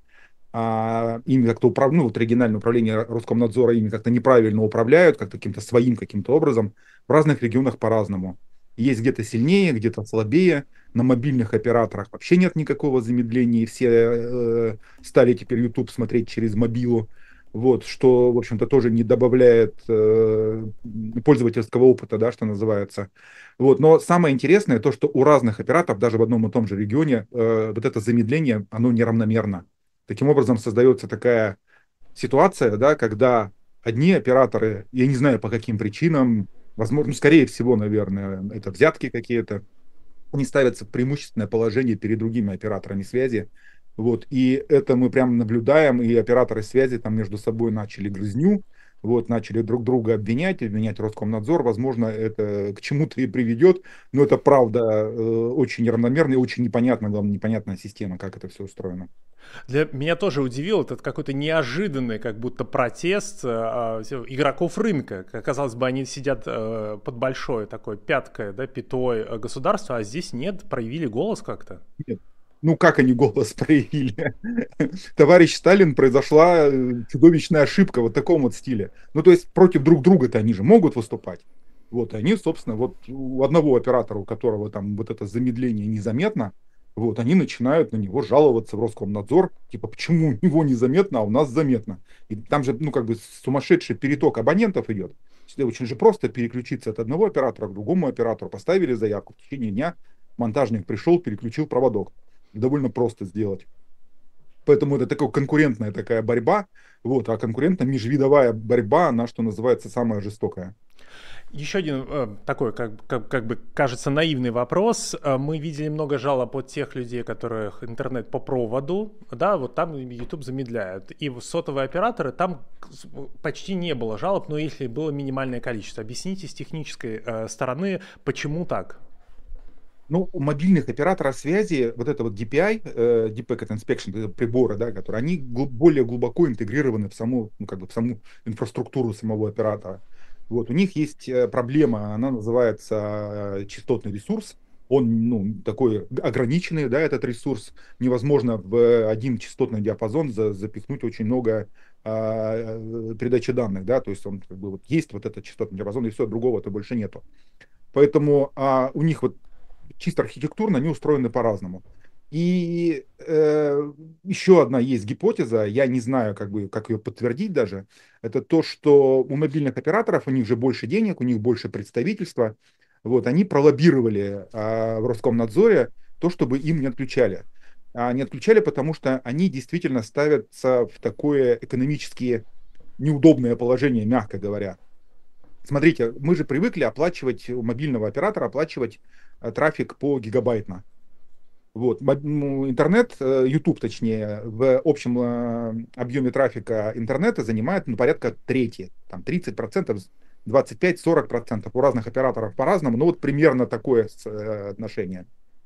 а, ими как-то управ... ну, вот региональное управление Роскомнадзора ими как-то неправильно управляют, как-то каким-то своим каким-то образом. В разных регионах по-разному. Есть где-то сильнее, где-то слабее. На мобильных операторах вообще нет никакого замедления, и все э, стали теперь YouTube смотреть через мобилу, вот, что, в общем-то, тоже не добавляет э, пользовательского опыта, да, что называется. Вот. Но самое интересное то, что у разных операторов, даже в одном и том же регионе, э, вот это замедление, оно неравномерно. Таким образом создается такая ситуация, да, когда одни операторы, я не знаю по каким причинам, возможно, скорее всего, наверное, это взятки какие-то, они ставятся в преимущественное положение перед другими операторами связи. Вот, и это мы прямо наблюдаем, и операторы связи там между собой начали грызню, вот, начали друг друга обвинять, обвинять Роскомнадзор. Возможно, это к чему-то и приведет, но это правда э, очень неравномерно и очень непонятно, главное, непонятная система, как это все устроено. Для меня тоже удивил этот какой-то неожиданный, как будто протест э, игроков рынка. Казалось бы, они сидят э, под большой такой пяткой, да, пятой э, государства, а здесь нет, проявили голос как-то. Нет. Ну, как они голос проявили? Товарищ Сталин, произошла чудовищная ошибка вот в таком вот стиле. Ну, то есть против друг друга-то они же могут выступать. Вот, и они, собственно, вот у одного оператора, у которого там вот это замедление незаметно, вот, они начинают на него жаловаться в Роскомнадзор, типа, почему у него незаметно, а у нас заметно. И там же, ну, как бы сумасшедший переток абонентов идет. Очень же просто переключиться от одного оператора к другому оператору. Поставили заявку, в течение дня монтажник пришел, переключил проводок. Довольно просто сделать. Поэтому это такая конкурентная такая борьба, вот, а конкурентно-межвидовая борьба, она, что называется, самая жестокая. Еще один э, такой, как, как, как бы кажется, наивный вопрос. Э, Мы видели много жалоб от тех людей, которых интернет по проводу, да, вот там YouTube замедляют. И в сотовые операторы там с- почти не было жалоб, но если было минимальное количество. Объясните с технической э, стороны, почему так? Ну, у мобильных операторов связи вот это вот ди пи ай, э, Deep Packet Inspection, это приборы, да, которые, они гл- более глубоко интегрированы в саму, ну, как бы в саму инфраструктуру самого оператора. Вот, у них есть э, проблема, она называется э, частотный ресурс. Он, ну, такой ограниченный, да, этот ресурс. Невозможно в один частотный диапазон за- запихнуть очень много а, э, передачи данных, да, то есть он как бы вот есть вот этот частотный диапазон, и все, другого-то больше нету. Поэтому а, у них вот чисто архитектурно они устроены по-разному. И э, еще одна есть гипотеза, я не знаю, как бы, как ее подтвердить даже, это то, что у мобильных операторов, у них же больше денег, у них больше представительства, вот, они пролоббировали э, в Роскомнадзоре то, чтобы им не отключали. А не отключали, потому что они действительно ставятся в такое экономически неудобное положение, мягко говоря. Смотрите, мы же привыкли оплачивать у мобильного оператора, оплачивать э, трафик по гигабайтно. Вот. Мо- ну, интернет, э, YouTube точнее, в общем э, объеме трафика интернета занимает ну, порядка трети, там тридцать процентов, двадцать пять сорок процентов у разных операторов по-разному, но вот примерно такое с- э, отношение.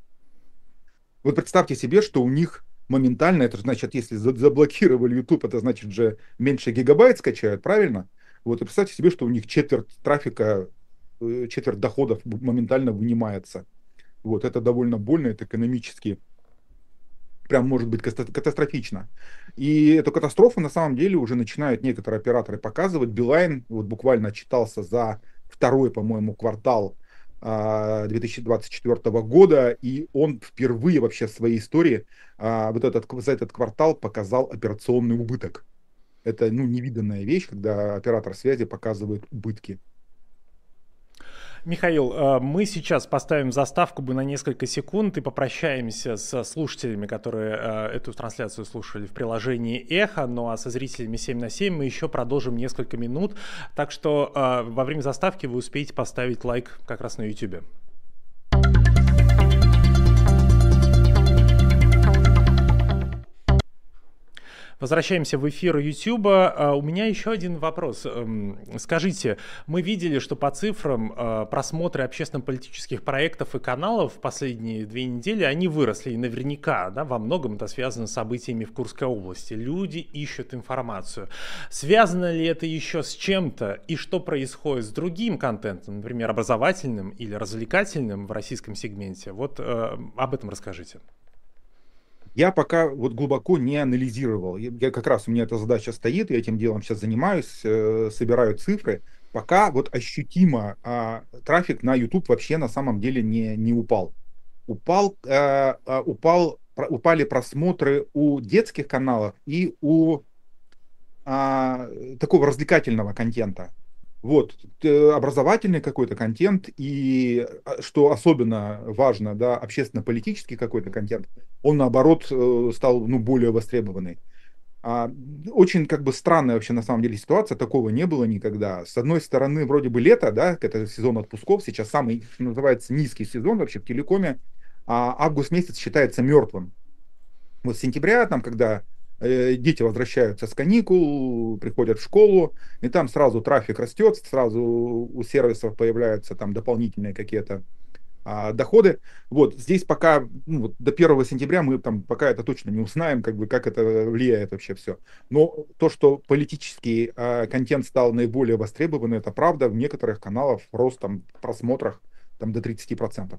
Вот представьте себе, что у них моментально, это же значит, если за- заблокировали YouTube, это значит же меньше гигабайт скачают, правильно? Вот и представьте себе, что у них четверть трафика, э, четверть доходов бу- моментально вынимается. Вот это довольно больно, это экономически прям может быть ката- катастрофично. И эту катастрофу на самом деле уже начинают некоторые операторы показывать. Билайн вот буквально отчитался за второй, по-моему, квартал а, две тысячи двадцать четвёртого года, и он впервые вообще в своей истории а, вот этот, за этот квартал показал операционный убыток. Это ну, невиданная вещь, когда оператор связи показывает убытки. Михаил, э, мы сейчас поставим заставку бы на несколько секунд и попрощаемся с слушателями, которые э, эту трансляцию слушали в приложении Эхо, ну а со зрителями семь на семь мы еще продолжим несколько минут, так что э, во время заставки вы успеете поставить лайк как раз на YouTube. Возвращаемся в эфир YouTube. У меня еще один вопрос. Эм, Скажите, мы видели, что по цифрам э, просмотры общественно-политических проектов и каналов в последние две недели, они выросли. И наверняка, да, во многом это связано с событиями в Курской области. Люди ищут информацию. Связано ли это еще с чем-то? И что происходит с другим контентом, например, образовательным или развлекательным в российском сегменте? Вот э, об этом расскажите. Я пока вот глубоко не анализировал. Я, я как раз у меня эта задача стоит, я этим делом сейчас занимаюсь, э, собираю цифры. Пока вот ощутимо а, трафик на YouTube вообще на самом деле не, не упал. Упал, э, а, упал, про- упали просмотры у детских каналов и у а, такого развлекательного контента. Вот, э, образовательный какой-то контент и, а, что особенно важно, да, общественно-политический какой-то контент, он наоборот э, стал, ну, более востребованный. А, очень как бы странная вообще на самом деле ситуация, такого не было никогда. С одной стороны, вроде бы лето, да, это сезон отпусков, сейчас самый, что называется, низкий сезон вообще в телекоме, а август месяц считается мертвым. Вот с сентября, там, когда э, дети возвращаются с каникул, приходят в школу, и там сразу трафик растет, сразу у сервисов появляются там дополнительные какие-то а, доходы. Вот здесь пока ну, вот до первого сентября мы там пока это точно не узнаем, как бы как это влияет вообще все. Но то, что политический а, контент стал наиболее востребованным, это правда. В некоторых каналах рост там в просмотрах там до тридцати процентов.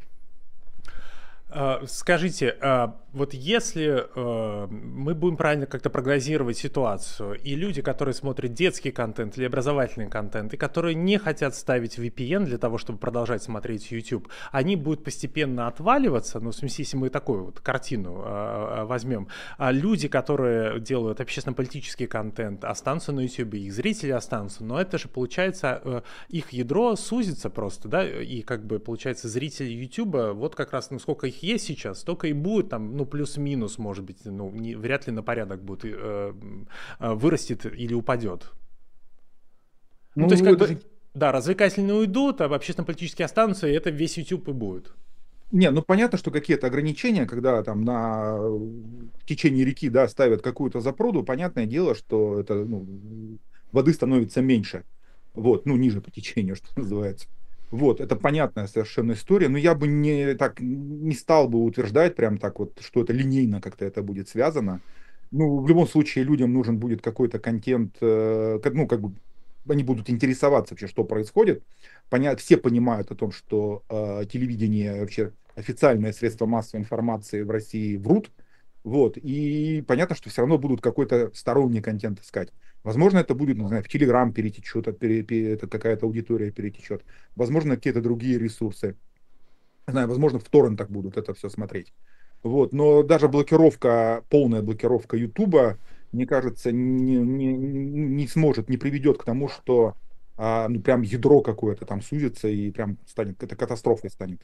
А, Скажите, а, вот если э, мы будем правильно как-то прогнозировать ситуацию, и люди, которые смотрят детский контент или образовательный контент, и которые не хотят ставить ви пи эн для того, чтобы продолжать смотреть YouTube, они будут постепенно отваливаться, ну, в смысле, если мы такую вот картину э, возьмем, а люди, которые делают общественно-политический контент, останутся на YouTube, их зрители останутся, но это же, получается, э, их ядро сузится просто, да, и как бы, получается, зрители YouTube, вот как раз, ну, сколько их есть сейчас, столько и будет там, ну, плюс-минус, может быть, ну, не, вряд ли на порядок будет, э, э, вырастет или упадет. Ну, Ну, то есть, как это бы... же Да, развлекательные уйдут, а общественно-политические останутся, и это весь YouTube и будет. Не, ну понятно, что какие-то ограничения, когда там на в течение реки, да, ставят какую-то запруду, понятное дело, что это, ну, воды становится меньше. Вот, ну, ниже по течению, что называется. Вот, это понятная совершенно история, но я бы не так не стал бы утверждать прям так вот, что это линейно как-то это будет связано. Ну, в любом случае людям нужен будет какой-то контент, э, как- ну, как бы они будут интересоваться вообще, что происходит. Поня- все понимают о том, что э, телевидение вообще официальное средство массовой информации в России врут. Вот, и понятно, что все равно будут какой-то сторонний контент искать. Возможно, это будет, не знаю, в Телеграм перетечет, от- пере- пере- это какая-то аудитория перетечет. Возможно, какие-то другие ресурсы. Не знаю, возможно, в торрентах будут это все смотреть. Вот, но даже блокировка, полная блокировка Ютуба, мне кажется, не, не, не сможет, не приведет к тому, что а, ну, прям ядро какое-то там сузится и прям станет, это катастрофой станет.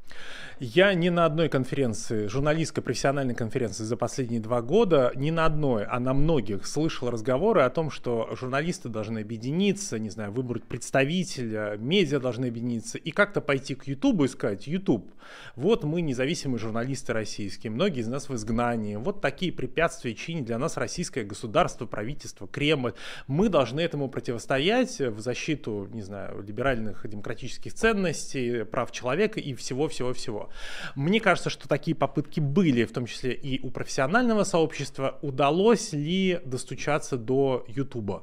Я ни на одной конференции, журналистской профессиональной конференции за последние два года, ни на одной, а на многих слышал разговоры о том, что журналисты должны объединиться, не знаю, выбрать представителя, медиа должны объединиться и как-то пойти к Ютубу и сказать: Ютуб, вот мы независимые журналисты российские, многие из нас в изгнании, вот такие препятствия чинит для нас российское государство, правительство, Кремль. Мы должны этому противостоять в защиту, не знаю, либеральных демократических ценностей, прав человека и всего-всего-всего. Мне кажется, что такие попытки были, в том числе и у профессионального сообщества. Удалось ли достучаться до Ютуба?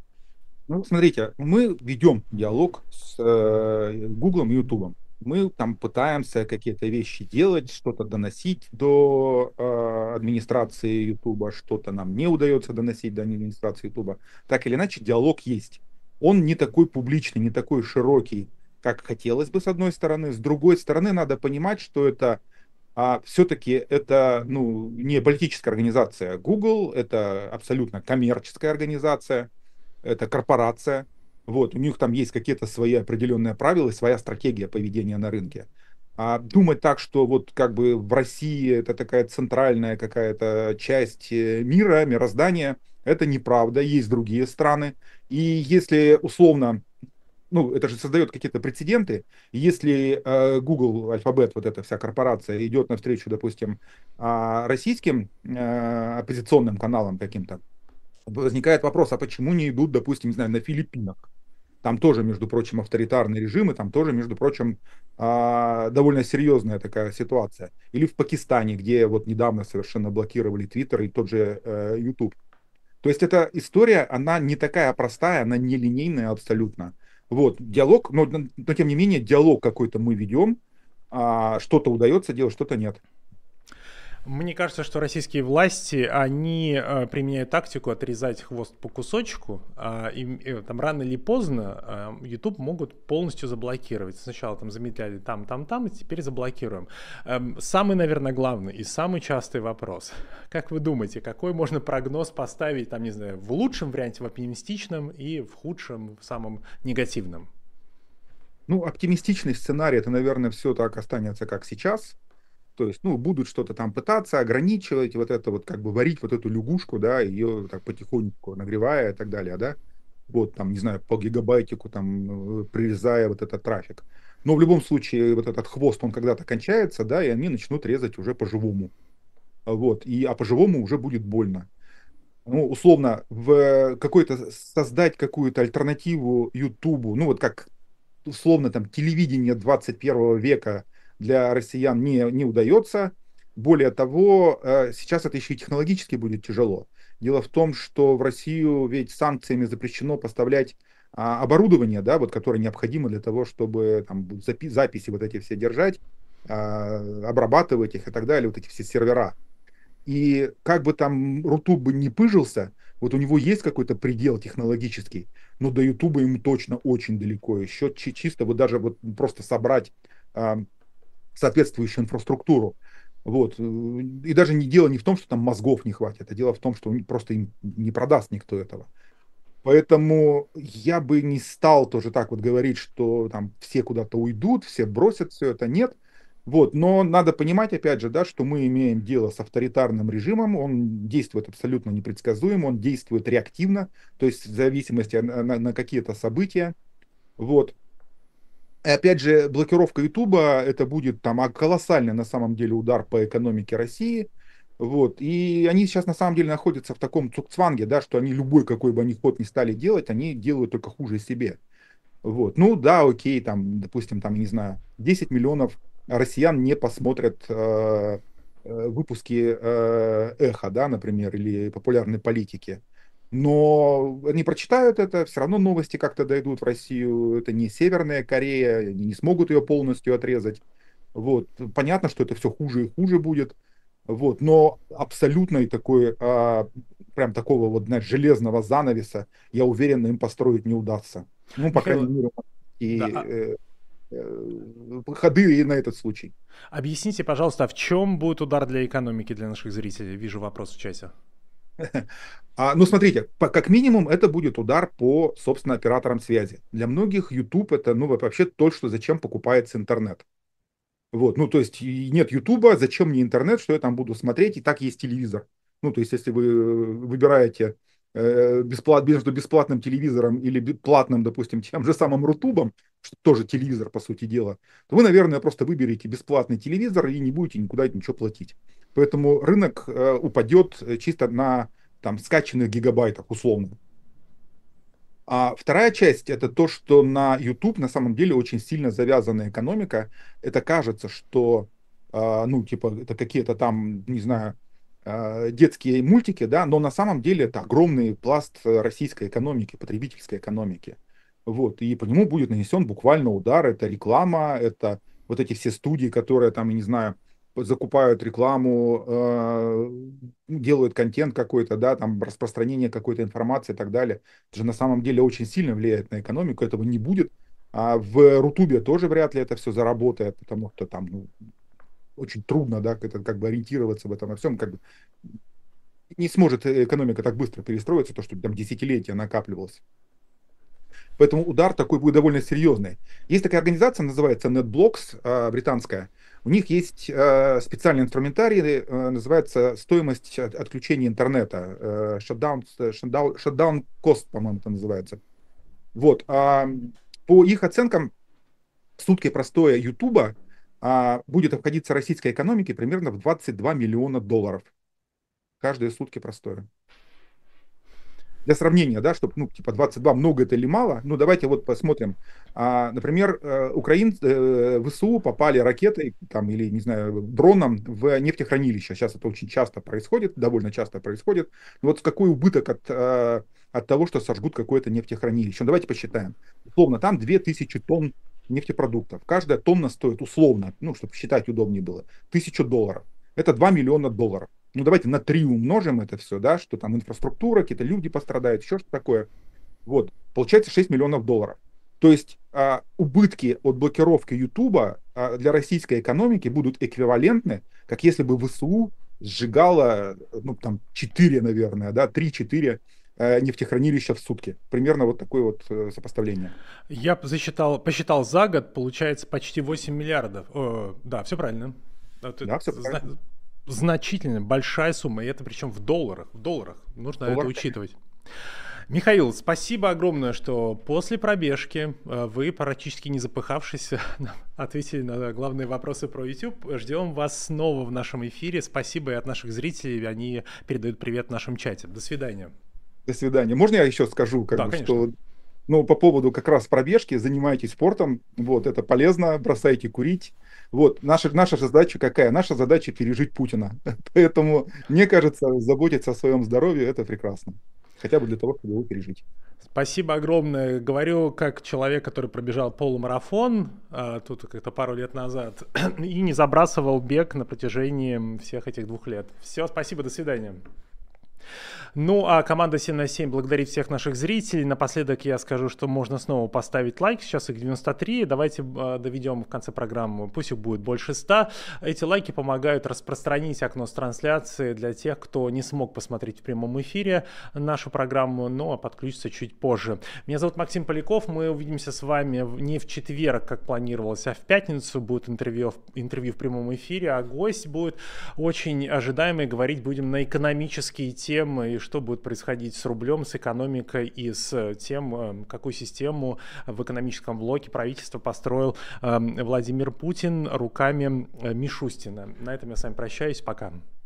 Ну, смотрите, мы ведем диалог с э, Гуглом и Ютубом. Мы там пытаемся какие-то вещи делать, что-то доносить до э, администрации Ютуба, что-то нам не удается доносить до администрации Ютуба. Так или иначе, диалог есть. Он не такой публичный, не такой широкий, как хотелось бы, с одной стороны. С другой стороны, надо понимать, что это а, все-таки это, ну, не политическая организация. Google — это абсолютно коммерческая организация, это корпорация. Вот, у них там есть какие-то свои определенные правила и своя стратегия поведения на рынке. А думать так, что вот как бы в России это такая центральная какая-то часть э, мира, мироздания, это неправда. Есть другие страны. И если условно, ну, это же создает какие-то прецеденты. И если э, Google, Alphabet, вот эта вся корпорация идет навстречу, допустим, а, российским э, оппозиционным каналам каким-то, возникает вопрос, а почему не идут, допустим, не знаю, на Филиппинах? Там тоже, между прочим, авторитарный режим, и там тоже, между прочим, а, довольно серьезная такая ситуация. Или в Пакистане, где вот недавно совершенно блокировали Твиттер и тот же э, YouTube. То есть эта история, она не такая простая, она не линейная абсолютно. Вот, диалог, но, но тем не менее, диалог какой-то мы ведем, а, что-то удается делать, что-то нет. Мне кажется, что российские власти, они э, применяют тактику отрезать хвост по кусочку, э, и, и там рано или поздно э, YouTube могут полностью заблокировать. Сначала там замедляли там, там, там, и теперь заблокируем. Эм, самый, наверное, главный и самый частый вопрос. Как вы думаете, какой можно прогноз поставить, там, не знаю, в лучшем варианте, в оптимистичном, и в худшем, в самом негативном? Ну, оптимистичный сценарий, это, наверное, все так останется, как сейчас. То есть, ну, будут что-то там пытаться ограничивать, вот это вот, как бы варить вот эту лягушку, да, ее так потихоньку нагревая и так далее, да. Вот там, не знаю, по гигабайтику там, э, прирезая вот этот трафик. Но в любом случае вот этот хвост, он когда-то кончается, да, и они начнут резать уже по-живому. Вот, и, а по-живому уже будет больно. Ну, условно, в какой-то создать какую-то альтернативу Ютубу, ну, вот как условно там телевидение двадцать первого века для россиян не, не удается. Более того, э, сейчас это еще и технологически будет тяжело. Дело в том, что в Россию ведь санкциями запрещено поставлять а, оборудование, да, вот, которое необходимо для того, чтобы там, запи- записи вот эти все держать, а, обрабатывать их и так далее, вот эти все сервера. И как бы там Рутуб бы не пыжился, вот у него есть какой-то предел технологический, но до Ютуба ему точно очень далеко. Еще чи- чисто вот даже вот просто собрать а, соответствующую инфраструктуру. Вот. И даже не дело не в том, что там мозгов не хватит, а дело в том, что просто им не продаст никто этого. Поэтому я бы не стал тоже так вот говорить, что там все куда-то уйдут, все бросят все это, нет. Вот, но надо понимать, опять же, да, что мы имеем дело с авторитарным режимом, он действует абсолютно непредсказуемо, он действует реактивно, то есть в зависимости на, на, на какие-то события. Вот. И опять же, блокировка Ютуба, это будет там колоссальный на самом деле удар по экономике России. Вот. И они сейчас на самом деле находятся в таком цукцванге, да, что они любой, какой бы они ход ни стали делать, они делают только хуже себе. Вот. Ну да, окей, там, допустим, там, я не знаю, десять миллионов россиян не посмотрят э, э, выпуски э, «Эхо», да, например, или популярной политики. Но они прочитают это, все равно новости как-то дойдут в Россию. Это не Северная Корея, они не смогут ее полностью отрезать. Вот. Понятно, что это все хуже и хуже будет. Вот. Но абсолютно такой, а, прям такого вот, знаешь, железного занавеса, я уверен, им построить не удастся. Ну, по крайней мере, и Да. э, э, ходы и на этот случай. Объясните, пожалуйста, а в чем будет удар для экономики, для наших зрителей? Вижу вопрос в чате. А, ну, смотрите, по, как минимум это будет удар по, собственно, операторам связи. Для многих YouTube это, ну, вообще то, что зачем покупается интернет. Вот, ну, то есть нет Ютуба, зачем мне интернет, что я там буду смотреть, и так есть телевизор. Ну, то есть если вы выбираете э, бесплат, между бесплатным телевизором или платным, допустим, тем же самым Рутубом, что тоже телевизор, по сути дела, то вы, наверное, просто выберете бесплатный телевизор и не будете никуда ничего платить. Поэтому рынок э, упадет чисто на там скачанных гигабайтах условно. А вторая часть — это то, что на YouTube на самом деле очень сильно завязана экономика. Это кажется, что, э, ну, типа, это какие-то там, не знаю, э, детские мультики, да, но на самом деле это огромный пласт российской экономики, потребительской экономики. Вот, и по нему будет нанесен буквально удар. Это реклама, это вот эти все студии, которые там, я не знаю, закупают рекламу, э, делают контент какой-то, да, там распространение какой-то информации и так далее. Это же на самом деле очень сильно влияет на экономику, этого не будет. А в Рутубе тоже вряд ли это все заработает, потому что там, ну, очень трудно, да, это, как бы ориентироваться в этом во всем, как бы не сможет экономика так быстро перестроиться, то, что там десятилетия накапливалось. Поэтому удар такой будет довольно серьезный. Есть такая организация, называется NetBlocks, британская. У них есть специальный инструментарий, называется стоимость отключения интернета. Shutdown, shutdown, shutdown cost, по-моему, это называется. Вот. По их оценкам, в сутки простое Ютуба будет обходиться российской экономике примерно в двадцать два миллиона долларов. Каждые сутки простое. Для сравнения, да, чтобы, ну, типа двадцать два, много это или мало, ну, давайте вот посмотрим. А, например, украин, ВСУ попали ракетой, там, или, не знаю, дроном в нефтехранилище. Сейчас это очень часто происходит, довольно часто происходит. Но вот какой убыток от, от того, что сожгут какое-то нефтехранилище? Ну, давайте посчитаем. Условно, там две тысячи тонн нефтепродуктов. Каждая тонна стоит условно, ну, чтобы считать удобнее было, тысячу долларов. Это два миллиона долларов. Ну, давайте на три умножим это все, да, что там инфраструктура, какие-то люди пострадают, еще что такое. Вот, получается шесть миллионов долларов. То есть а, убытки от блокировки Ютуба а, для российской экономики будут эквивалентны, как если бы ВСУ сжигало, ну, там, четыре, наверное, да, три-четыре а, нефтехранилища в сутки. Примерно вот такое вот а, сопоставление. Я засчитал, посчитал за год, получается почти восемь миллиардов. О, да, все правильно. Да, все правильно. Значительно, большая сумма, и это причем в долларах. В долларах. Нужно Доллар. это учитывать. Михаил, спасибо огромное, что после пробежки вы, практически не запыхавшись, ответили на главные вопросы про YouTube. Ждем вас снова в нашем эфире. Спасибо и от наших зрителей. Они передают привет в нашем чате. До свидания. До свидания. Можно я еще скажу, как да, бы, конечно. что... Ну, по поводу как раз пробежки, занимайтесь спортом, вот, это полезно, бросайте курить. Вот, наша, наша задача какая? Наша задача пережить Путина. Поэтому, мне кажется, заботиться о своем здоровье – это прекрасно. Хотя бы для того, чтобы его пережить. Спасибо огромное. Говорю как человек, который пробежал полумарафон, а, тут как-то пару лет назад, и не забрасывал бег на протяжении всех этих двух лет. Все, спасибо, до свидания. Ну, а команда семь на семь благодарит всех наших зрителей. Напоследок я скажу, что можно снова поставить лайк. Сейчас их девяносто три. Давайте э, доведем в конце программы. Пусть их будет больше ста. Эти лайки помогают распространить окно с трансляции для тех, кто не смог посмотреть в прямом эфире нашу программу, но подключится чуть позже. Меня зовут Максим Поляков. Мы увидимся с вами не в четверг, как планировалось, а в пятницу. Будет интервью, интервью в прямом эфире, а гость будет очень ожидаемый. Говорить будем на экономические темы, что будет происходить с рублем, с экономикой и с тем, какую систему в экономическом блоке правительства построил Владимир Путин руками Мишустина. На этом я с вами прощаюсь. Пока.